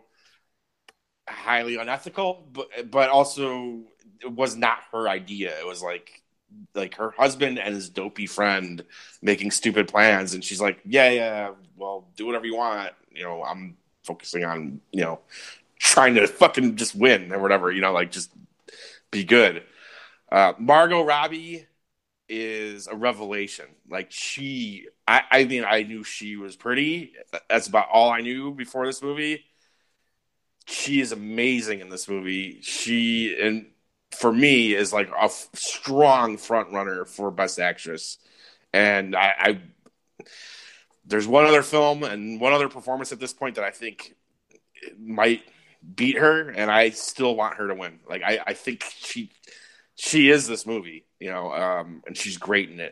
[SPEAKER 1] highly unethical, but but also it was not her idea. It was like like her husband and his dopey friend making stupid plans, and she's like, yeah, yeah, well, do whatever you want. You know, I'm focusing on you know trying to fucking just win or whatever. You know, like just be good. Uh, Margot Robbie is a revelation. Like she, I, I mean, I knew she was pretty. That's about all I knew before this movie. She is amazing in this movie. She, and for me, is like a f- strong front runner for Best Actress. And I, I, there's one other film and one other performance at this point that I think might beat her, and I still want her to win. Like I, I think she, she is this movie. You know, um, and she's great in it.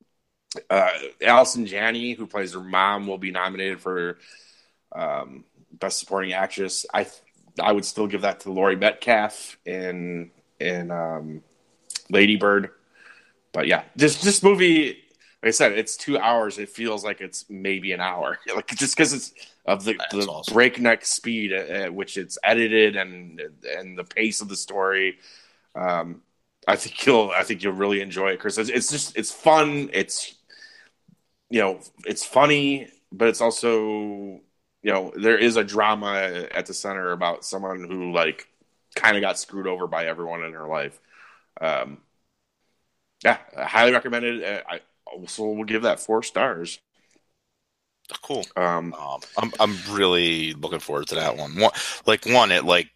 [SPEAKER 1] Uh, Allison Janney, who plays her mom, will be nominated for um, Best Supporting Actress. I I would still give that to Laurie Metcalf in in um, Lady Bird. But yeah, this this movie, like I said, it's two hours. It feels like it's maybe an hour, like just because it's of the, the
[SPEAKER 2] awesome.
[SPEAKER 1] breakneck speed at, at which it's edited and and the pace of the story. Um, I think you'll. I think you'll really enjoy it, Chris. It's, it's just. It's fun. It's, you know, it's funny, but it's also, you know, there is a drama at the center about someone who like kind of got screwed over by everyone in her life. Um, yeah, I highly recommend it. I also will give that four stars.
[SPEAKER 2] Cool.
[SPEAKER 1] Um,
[SPEAKER 2] um, I'm I'm really looking forward to that one. One like one it like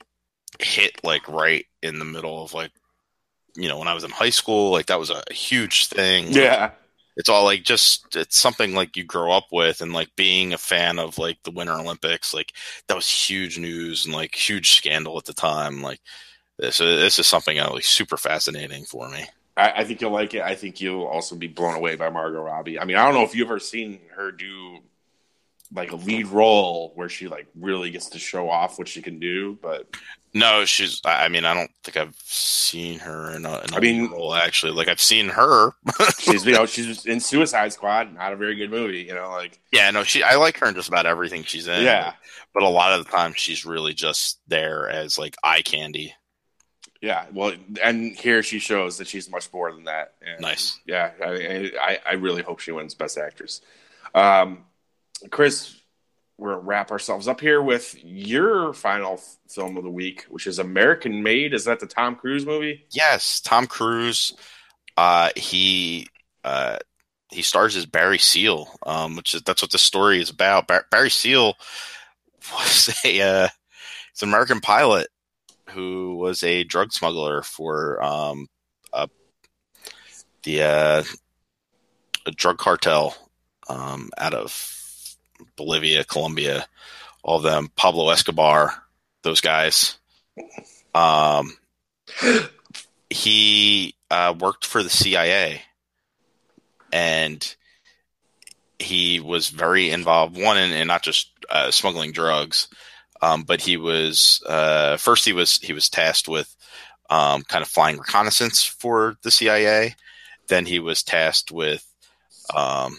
[SPEAKER 2] hit like right in the middle of like. You know, when I was in high school, like that was a huge thing.
[SPEAKER 1] Yeah.
[SPEAKER 2] Like, it's all like just, it's something like you grow up with, and like being a fan of like the Winter Olympics, like that was huge news and like huge scandal at the time. Like this, this is something uh, like super fascinating for me.
[SPEAKER 1] I, I think you'll like it. I think you'll also be blown away by Margot Robbie. I mean, I don't know if you've ever seen her do like a lead role where she like really gets to show off what she can do, but
[SPEAKER 2] no, she's. I mean, I don't think I've seen her in a, in a
[SPEAKER 1] I mean,
[SPEAKER 2] role actually. Like I've seen her.
[SPEAKER 1] she's you know she's in Suicide Squad, not a very good movie. You know, like
[SPEAKER 2] yeah, no, she. I like her in just about everything she's in.
[SPEAKER 1] Yeah,
[SPEAKER 2] but, but a lot of the time she's really just there as like eye candy.
[SPEAKER 1] Yeah, well, and here she shows that she's much more than that. And
[SPEAKER 2] nice.
[SPEAKER 1] Yeah, I, I I really hope she wins Best Actress. Um, Chris, we're gonna wrap ourselves up here with your final f- film of the week, which is American Made. Is that the Tom Cruise movie?
[SPEAKER 2] Yes, Tom Cruise. Uh, he uh, he stars as Barry Seal, um, which is that's what the story is about. Bar- Barry Seal was a uh, it's an American pilot who was a drug smuggler for um, uh, the uh, a drug cartel um, out of Bolivia, Colombia, all of them, Pablo Escobar, those guys. Um, he uh, worked for the C I A, and he was very involved, one, in, in not just uh, smuggling drugs, um, but he was uh, first he was he was tasked with um, kind of flying reconnaissance for the C I A. Then he was tasked with um,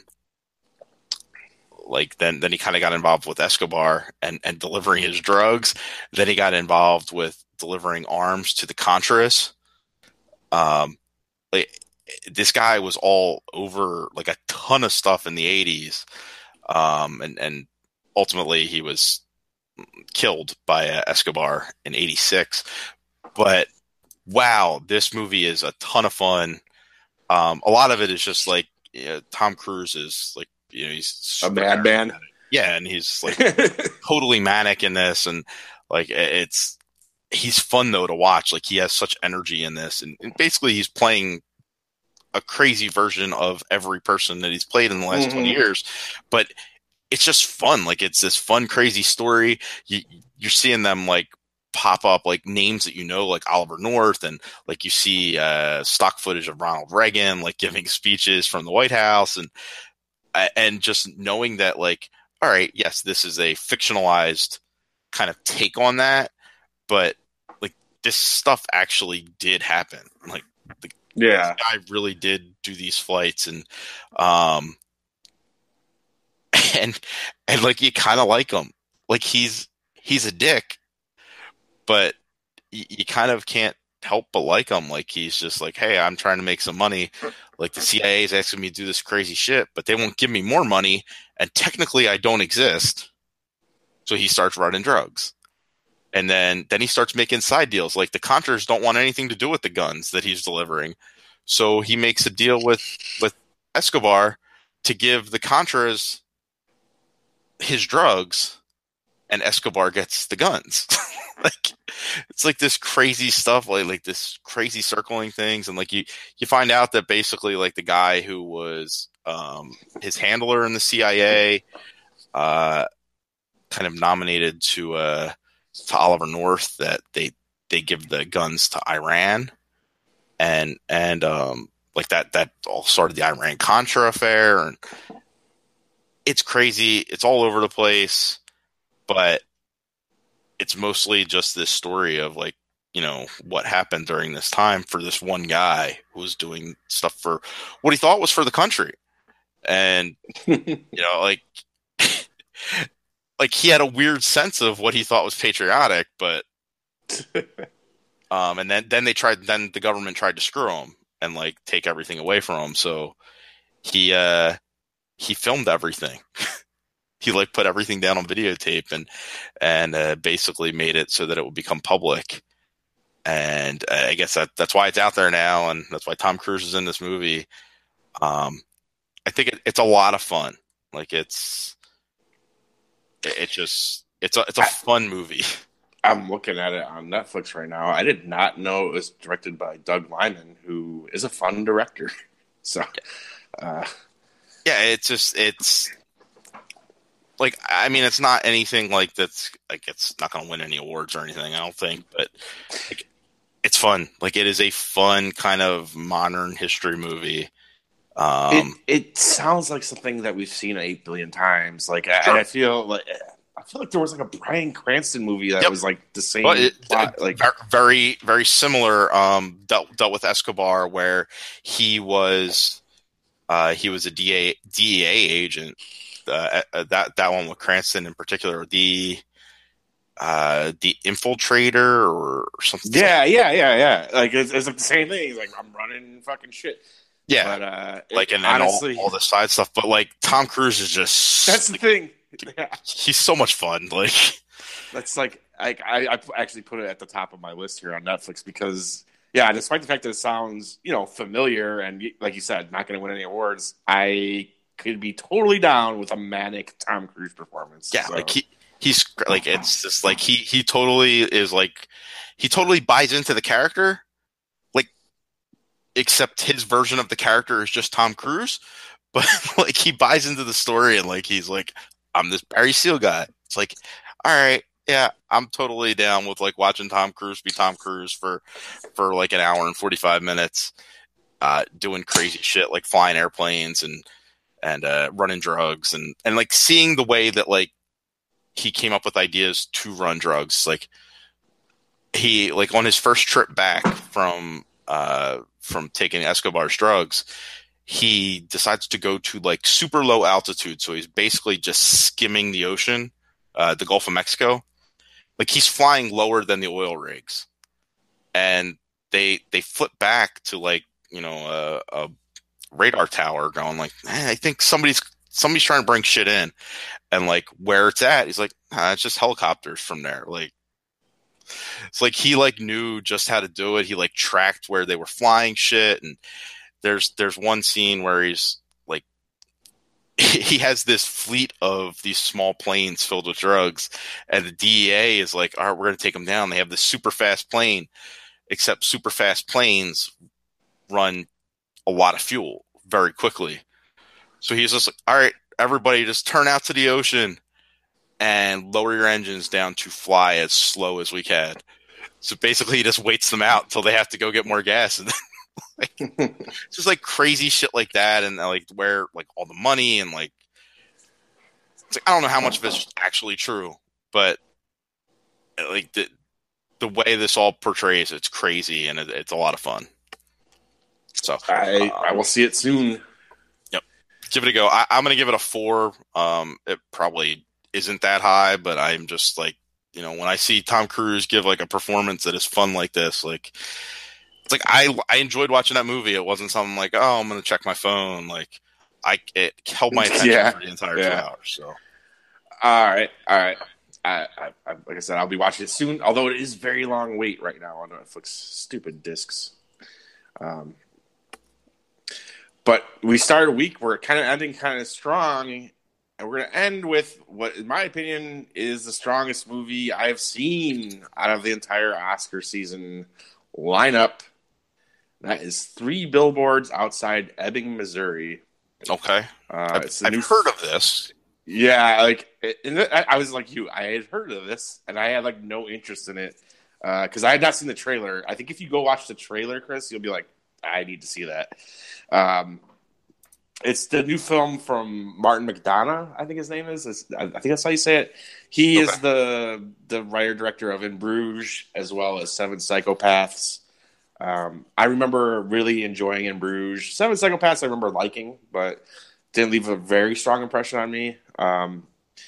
[SPEAKER 2] like then then he kind of got involved with Escobar and, and delivering his drugs. Then he got involved with delivering arms to the Contras. Um, like this guy was all over like a ton of stuff in the eighties. Um, and, and ultimately he was killed by uh, Escobar in eighty-six. But wow, this movie is a ton of fun. Um, a lot of it is just like, you know, Tom Cruise is like, you know, he's
[SPEAKER 1] a madman.
[SPEAKER 2] Yeah, and he's like totally manic in this, and like it's he's fun though to watch. Like he has such energy in this, and, and basically he's playing a crazy version of every person that he's played in the last mm-hmm. twenty years. But it's just fun. Like it's this fun, crazy story. You, you're seeing them like pop up like names that you know, like Oliver North, and like you see uh, stock footage of Ronald Reagan like giving speeches from the White House, and and just knowing that like, all right, yes, this is a fictionalized kind of take on that, but like this stuff actually did happen. Like, the
[SPEAKER 1] yeah,
[SPEAKER 2] guy really did do these flights, and um, and and like you kind of like him. Like he's he's a dick, but you, you kind of can't help but like him. Like he's just like, hey, I'm trying to make some money. Like the C I A is asking me to do this crazy shit, but they won't give me more money, and technically I don't exist. So he starts running drugs. And then, then he starts making side deals. Like the Contras don't want anything to do with the guns that he's delivering. So he makes a deal with, with Escobar to give the Contras his drugs, and Escobar gets the guns. Like it's like this crazy stuff, like like this crazy circling things, and like you you find out that basically like the guy who was um, his handler in the C I A, uh, kind of nominated to uh, to Oliver North, that they they give the guns to Iran, and and um, like that that all started the Iran Contra affair, and it's crazy. It's all over the place, but it's mostly just this story of like, you know, what happened during this time for this one guy who was doing stuff for what he thought was for the country. And, you know, like, like he had a weird sense of what he thought was patriotic, but, um, and then, then they tried, then the government tried to screw him and like take everything away from him. So he, uh, he filmed everything. He like put everything down on videotape and and uh, basically made it so that it would become public. And uh, I guess that that's why it's out there now, and that's why Tom Cruise is in this movie. Um, I think it, it's a lot of fun. Like it's it, it just it's a it's a fun movie.
[SPEAKER 1] I'm looking at it on Netflix right now. I did not know it was directed by Doug Liman, who is a fun director. So, uh,
[SPEAKER 2] yeah, it's just it's. Like, I mean, it's not anything like that's like it's not going to win any awards or anything, I don't think, but like, it's fun. Like, it is a fun kind of modern history movie. Um,
[SPEAKER 1] it it sounds like something that we've seen eight billion times. Like,
[SPEAKER 2] sure.
[SPEAKER 1] I, I feel like I feel like there was like a Bryan Cranston movie that
[SPEAKER 2] Yep.
[SPEAKER 1] was like the same
[SPEAKER 2] well, it,
[SPEAKER 1] plot. Like,
[SPEAKER 2] very very similar. Um, dealt dealt with Escobar, where he was uh, he was a D A, D E A agent. Uh, that that one with Cranston in particular, the uh, the infiltrator or something.
[SPEAKER 1] Yeah, yeah, yeah, yeah. Like it's, it's like the same thing. He's like, I'm running fucking shit.
[SPEAKER 2] Yeah,
[SPEAKER 1] but uh,
[SPEAKER 2] like
[SPEAKER 1] it,
[SPEAKER 2] and then
[SPEAKER 1] honestly,
[SPEAKER 2] all, all the side stuff. But like Tom Cruise is just
[SPEAKER 1] that's
[SPEAKER 2] like,
[SPEAKER 1] the thing. Yeah.
[SPEAKER 2] He's so much fun. Like
[SPEAKER 1] that's like like I, I actually put it at the top of my list here on Netflix because yeah, despite the fact that it sounds you know familiar and like you said, not going to win any awards, I could be totally down with a manic Tom Cruise performance.
[SPEAKER 2] Yeah,
[SPEAKER 1] so.
[SPEAKER 2] like he he's like it's just like he he totally is like he totally buys into the character, like except his version of the character is just Tom Cruise, but like he buys into the story and like he's like, I'm this Barry Seal guy. It's like, all right, yeah, I'm totally down with like watching Tom Cruise be Tom Cruise for for like an hour and forty-five minutes, uh, doing crazy shit like flying airplanes and. and uh, running drugs and, and like seeing the way that like he came up with ideas to run drugs. Like he, like on his first trip back from, uh, from taking Escobar's drugs, he decides to go to like super low altitude. So he's basically just skimming the ocean, uh, the Gulf of Mexico. Like he's flying lower than the oil rigs, and they, they flip back to like, you know, a, a radar tower going like, eh, I think somebody's somebody's trying to bring shit in, and like where it's at, he's like, ah, it's just helicopters from there. Like it's like he like knew just how to do it. He like tracked where they were flying shit, and there's there's one scene where he's like he has this fleet of these small planes filled with drugs, and the D E A is like, all right, we're gonna take them down. They have this super fast plane, except super fast planes run a lot of fuel very quickly. So he's just like, all right, everybody just turn out to the ocean. and lower your engines down to fly as slow as we can. So basically, he just waits them out until they have to go get more gas, and then, like, just like crazy shit like that, and like where like all the money and like, it's like I don't know how much of it's actually true, but like the the way this all portrays, it's crazy and it, it's a lot of fun. So
[SPEAKER 1] I
[SPEAKER 2] uh,
[SPEAKER 1] I will see it soon.
[SPEAKER 2] Yep, give it a go. I, I'm gonna give it a four. Um, it probably isn't that high, but I'm just like, you know, when I see Tom Cruise give like a performance that is fun like this, like it's like I I enjoyed watching that movie. It wasn't something like, oh, I'm gonna check my phone. Like I it held my attention
[SPEAKER 1] Yeah.
[SPEAKER 2] for the entire
[SPEAKER 1] Yeah.
[SPEAKER 2] two hours. So
[SPEAKER 1] All right, all right. I, I, I, like I said, I'll be watching it soon. Although it is very long wait right now on Netflix. Stupid discs. Um, but we started a week. We're kind of ending kind of strong, and we're going to end with what, in my opinion, is the strongest movie I have seen out of the entire Oscar season lineup. That is Three Billboards Outside Ebbing, Missouri.
[SPEAKER 2] okay,
[SPEAKER 1] Uh,
[SPEAKER 2] I've,
[SPEAKER 1] it's a
[SPEAKER 2] I've
[SPEAKER 1] new
[SPEAKER 2] heard of this.
[SPEAKER 1] Yeah, like and I I was like you. I had heard of this, and I had like no interest in it because uh, I had not seen the trailer. I think if you go watch the trailer, Chris, you'll be like, I need to see that. Um, it's the new film from Martin McDonagh, I think his name is. It's, I think that's how you say it. He
[SPEAKER 2] Okay.
[SPEAKER 1] is the the writer director of In Bruges as well as Seven Psychopaths. Um, I remember really enjoying In Bruges. Seven Psychopaths, I remember liking, but didn't leave a very strong impression on me. Um,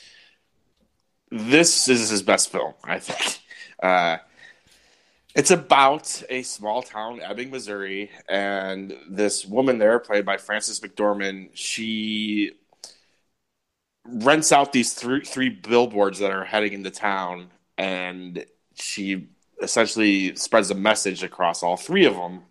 [SPEAKER 1] this is his best film, I think. Uh, it's about a small town, Ebbing, Missouri, and this woman there, played by Frances McDormand, she rents out these three, three billboards that are heading into town, and she essentially spreads a message across all three of them.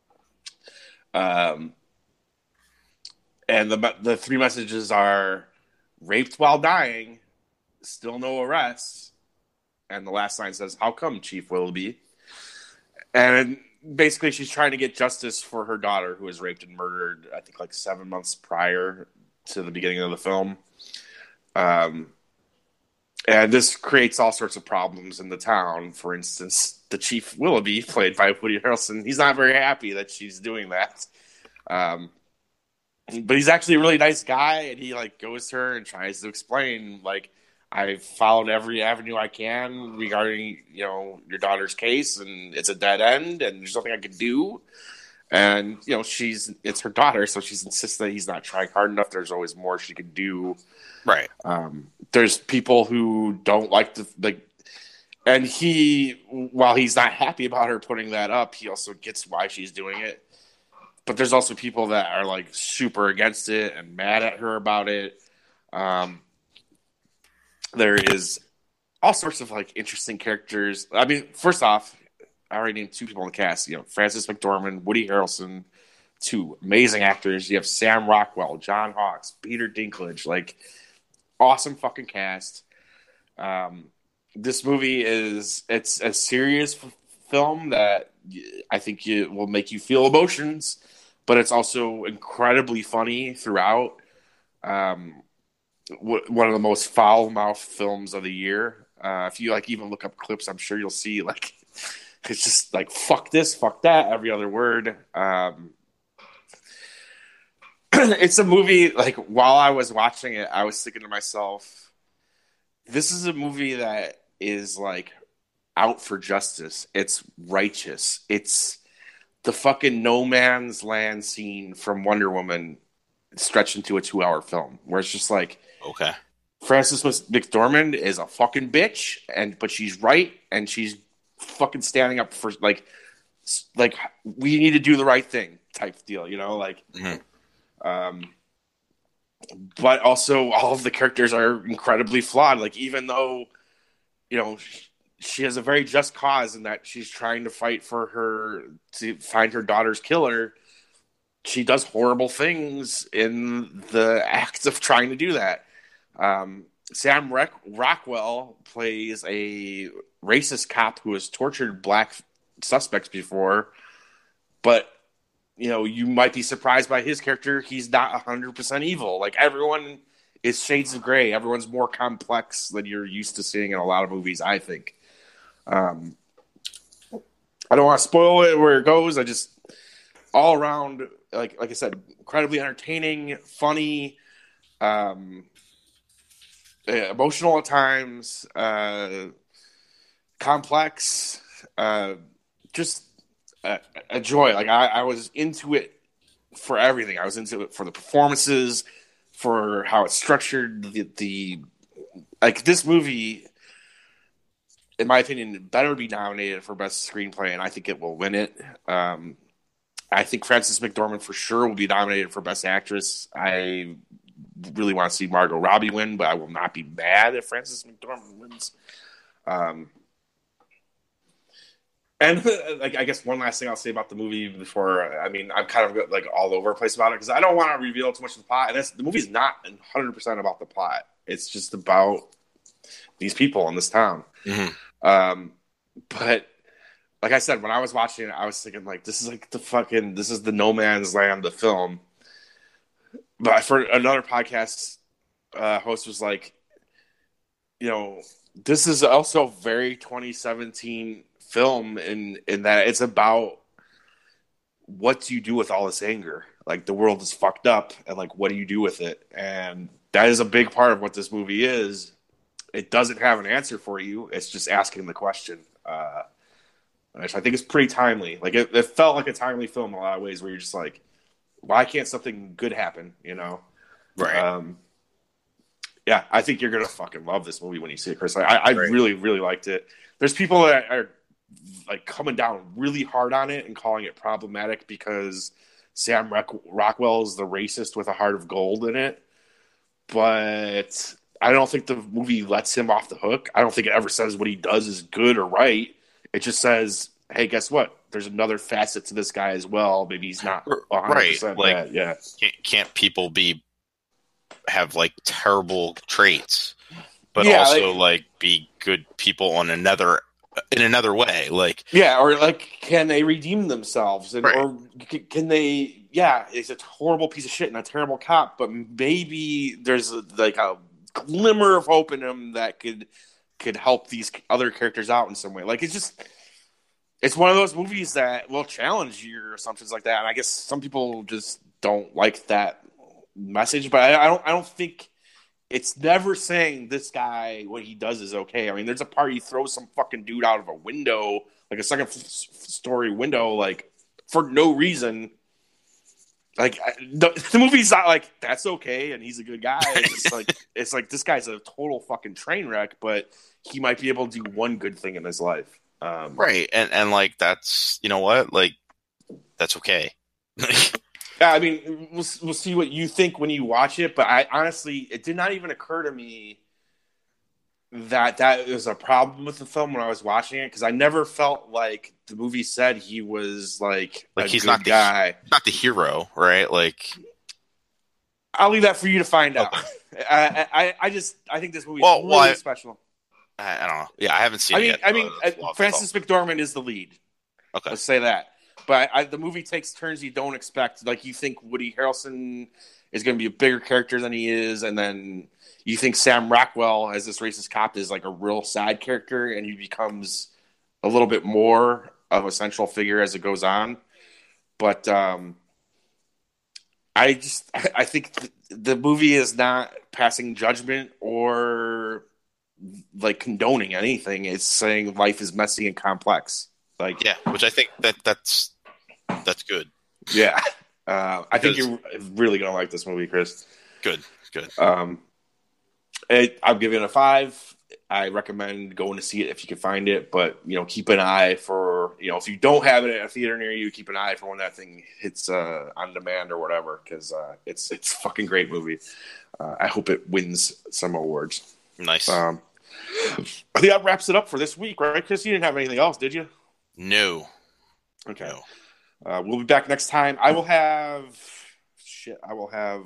[SPEAKER 1] Um, and the the three messages are raped while dying, still no arrests, and the last line says, "How come, Chief Willoughby?" And basically, she's trying to get justice for her daughter, who was raped and murdered, I think, like seven months prior to the beginning of the film. Um, and this creates all sorts of problems in the town. For instance, the Chief Willoughby, played by Woody Harrelson, he's not very happy that she's doing that. Um, but he's actually a really nice guy, and he like goes to her and tries to explain, like, I've followed every avenue I can regarding, you know, your daughter's case, and it's a dead end, and there's nothing I can do. And, you know, she's it's her daughter, so she's insisting that he's not trying hard enough. There's always more she can do.
[SPEAKER 2] Right.
[SPEAKER 1] Um, there's people who don't like the like, and he, while he's not happy about her putting that up, he also gets why she's doing it. But there's also people that are like super against it and mad at her about it. Um, there is all sorts of like interesting characters. I mean, first off, I already named two people in the cast. You know, Frances McDormand, Woody Harrelson, two amazing actors. You have Sam Rockwell, John Hawkes, Peter Dinklage. Like, awesome fucking cast. Um, this movie is it's a serious f- film that I think it will make you feel emotions, but it's also incredibly funny throughout. Um, w- one of the most foul-mouthed films of the year. Uh, if you like even look up clips, I'm sure you'll see like it's just like fuck this, fuck that, every other word. Um, it's a movie like while I was watching it, I was thinking to myself, this is a movie that is like out for justice. It's righteous. It's the fucking no man's land scene from Wonder Woman stretched into a two hour film where it's just like,
[SPEAKER 2] Okay.
[SPEAKER 1] Frances McDormand is a fucking bitch, and but she's right, and she's fucking standing up for like, like we need to do the right thing type deal, you know, like. Mm-hmm. Um, but also all of the characters are incredibly flawed. Like, even though, you know, she, she has a very just cause in that she's trying to fight for her to find her daughter's killer, she does horrible things in the act of trying to do that. Um, Sam Reck- Rockwell plays a racist cop who has tortured black suspects before, but, you know, you might be surprised by his character. He's not one hundred percent evil. Like, everyone is shades of gray. Everyone's more complex than you're used to seeing in a lot of movies, I think. Um, I don't want to spoil it where it goes. I just all around, like like I said, incredibly entertaining, funny, um, emotional at times, uh, complex, uh, just a, a joy. Like I, I was into it for everything. I was into it for the performances, for how it's structured. The, the like this movie, in my opinion, better be nominated for best screenplay, and I think it will win it. Um, I think Frances McDormand for sure will be nominated for best actress. I really want to see Margot Robbie win, but I will not be mad if Frances McDormand wins. Um, and like, I guess one last thing I'll say about the movie before, I mean, I'm kind of like all over the place about it because I don't want to reveal too much of the plot. And that's, the movie's not one hundred percent about the plot. It's just about these people in this town. Mm-hmm. Um, but like I said, when I was watching it, I was thinking like, this is like the fucking, this is the No Man's Land, the film. But for another podcast uh, host was like, you know, this is also very twenty seventeen film in, in that it's about what do you do with all this anger? Like the world is fucked up and like, what do you do with it? And that is a big part of what this movie is. It doesn't have an answer for you. It's just asking the question. Uh, which I think is pretty timely. Like it, it felt like a timely film in a lot of ways where you're just like, why can't something good happen? You know?
[SPEAKER 2] Right.
[SPEAKER 1] Um, yeah, I think you're going to fucking love this movie when you see it, Chris. Like, I, I right. really, really liked it. There's people that are like coming down really hard on it and calling it problematic because Sam Rock- Rockwell is the racist with a heart of gold in it. But I don't think the movie lets him off the hook. I don't think it ever says what he does is good or right. It just says, hey, guess what? There's another facet to this guy as well. Maybe he's not one hundred percent
[SPEAKER 2] right. Like,
[SPEAKER 1] bad. Yeah.
[SPEAKER 2] Can't, can't people be have like terrible traits, but
[SPEAKER 1] yeah,
[SPEAKER 2] also
[SPEAKER 1] like,
[SPEAKER 2] like be good people on another in another way? Like,
[SPEAKER 1] yeah, or like, can they redeem themselves? And
[SPEAKER 2] right.
[SPEAKER 1] or can they? Yeah, he's a horrible piece of shit and a terrible cop, but maybe there's a, like a glimmer of hope in him that could could help these other characters out in some way. Like it's just. It's one of those movies that will challenge your assumptions like that, and I guess some people just don't like that message. But I, I don't. I don't think it's never saying this guy what he does is okay. I mean, there's a part he throws some fucking dude out of a window, like a second f- story window, like for no reason. Like the, the movie's not like that's okay, and he's a good guy. It's just like it's like this guy's a total fucking train wreck, but he might be able to do one good thing in his life. Um,
[SPEAKER 2] right, and and like that's you know what, like that's okay.
[SPEAKER 1] yeah, I mean, we'll we'll see what you think when you watch it, but I honestly, it did not even occur to me that that was a problem with the film when I was watching it because I never felt like the movie said he was like
[SPEAKER 2] like
[SPEAKER 1] a
[SPEAKER 2] he's
[SPEAKER 1] good
[SPEAKER 2] not the
[SPEAKER 1] guy,
[SPEAKER 2] not the hero, right? Like,
[SPEAKER 1] I'll leave that for you to find
[SPEAKER 2] okay.
[SPEAKER 1] out. I, I I just I think this movie is
[SPEAKER 2] well,
[SPEAKER 1] really
[SPEAKER 2] well, I,
[SPEAKER 1] special.
[SPEAKER 2] I, I don't know. Yeah, I haven't seen
[SPEAKER 1] I
[SPEAKER 2] it
[SPEAKER 1] mean,
[SPEAKER 2] yet.
[SPEAKER 1] I mean, uh, Frances McDormand is the lead.
[SPEAKER 2] Okay,
[SPEAKER 1] let's say that. But I, the movie takes turns you don't expect. Like you think Woody Harrelson is going to be a bigger character than he is, and then you think Sam Rockwell as this racist cop is like a real side character, and he becomes a little bit more of a central figure as it goes on. But um, I just I, I think th- the movie is not passing judgment or like condoning anything. It's saying life is messy and complex. Like
[SPEAKER 2] yeah, which I think that that's that's good.
[SPEAKER 1] Yeah, uh, I think you're really gonna like this movie, Chris.
[SPEAKER 2] Good, good.
[SPEAKER 1] Um, it, I'm giving it a five. I recommend going to see it if you can find it, but you know, keep an eye for you know if you don't have it at a theater near you, keep an eye for when that thing hits uh, on demand or whatever, because uh, it's it's a fucking great movie. Uh, I hope it wins some awards.
[SPEAKER 2] Nice.
[SPEAKER 1] Um, I think that wraps it up for this week, right, Chris? You didn't have anything else, did you?
[SPEAKER 2] No.
[SPEAKER 1] Okay.
[SPEAKER 2] No.
[SPEAKER 1] Uh, we'll be back next time. I will have shit. I will have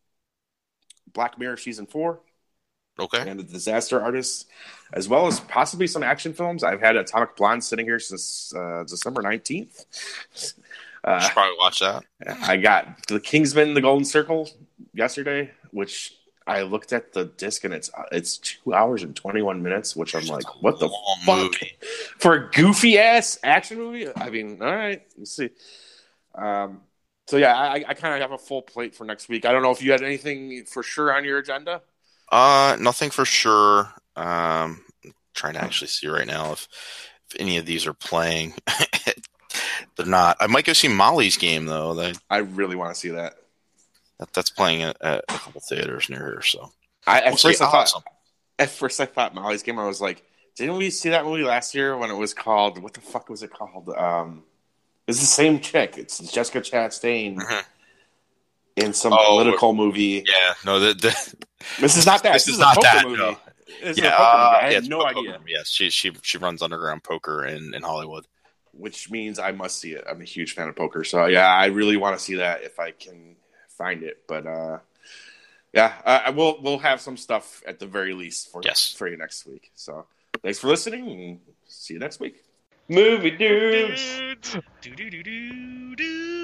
[SPEAKER 1] Black Mirror season four.
[SPEAKER 2] Okay.
[SPEAKER 1] And The Disaster Artist, as well as possibly some action films. I've had Atomic Blonde sitting here since uh, December nineteenth. Uh,
[SPEAKER 2] Should probably watch that.
[SPEAKER 1] I got The Kingsman, The Golden Circle yesterday, which I looked at the disc and it's it's two hours and twenty one minutes, which I'm
[SPEAKER 2] It's
[SPEAKER 1] like,
[SPEAKER 2] a
[SPEAKER 1] what the
[SPEAKER 2] long
[SPEAKER 1] fuck
[SPEAKER 2] movie.
[SPEAKER 1] for a goofy ass action movie? I mean, all right, let's see. Um, so yeah, I, I kind of have a full plate for next week. I don't know if you had anything for sure on your agenda.
[SPEAKER 2] Uh, nothing for sure. Um, I'm trying to actually see right now if if any of these are playing. They're not. I might go see Molly's game though. That,
[SPEAKER 1] I really want to see that.
[SPEAKER 2] that that's playing at, at a couple theaters near here. So
[SPEAKER 1] I, at
[SPEAKER 2] we'll
[SPEAKER 1] first,
[SPEAKER 2] see.
[SPEAKER 1] I
[SPEAKER 2] I'll have
[SPEAKER 1] thought
[SPEAKER 2] some.
[SPEAKER 1] at first I thought Molly's Game. I was like, didn't we see that movie last year when it was called? What the fuck was it called? Um, it's the same chick. It's Jessica Chastain
[SPEAKER 2] Mhm.
[SPEAKER 1] in some
[SPEAKER 2] Oh,
[SPEAKER 1] political movie.
[SPEAKER 2] Yeah, no, the, the,
[SPEAKER 1] This is not that.
[SPEAKER 2] This
[SPEAKER 1] This,
[SPEAKER 2] is
[SPEAKER 1] is, a
[SPEAKER 2] not
[SPEAKER 1] poker
[SPEAKER 2] that,
[SPEAKER 1] movie.
[SPEAKER 2] no.
[SPEAKER 1] This
[SPEAKER 2] yeah,
[SPEAKER 1] is a poker movie.
[SPEAKER 2] uh,
[SPEAKER 1] I had
[SPEAKER 2] yeah, it's
[SPEAKER 1] no
[SPEAKER 2] poker.
[SPEAKER 1] idea.
[SPEAKER 2] Yes, she she she runs underground poker in, in Hollywood.
[SPEAKER 1] Which means I must see it. I'm a huge fan of poker, so yeah, I really want to see that if I can find it. But uh, yeah, I, we'll we'll have some stuff at the very least for
[SPEAKER 2] Yes.
[SPEAKER 1] for you next week. So thanks for listening, and see you next week. Movie dudes.
[SPEAKER 3] Do do do do do.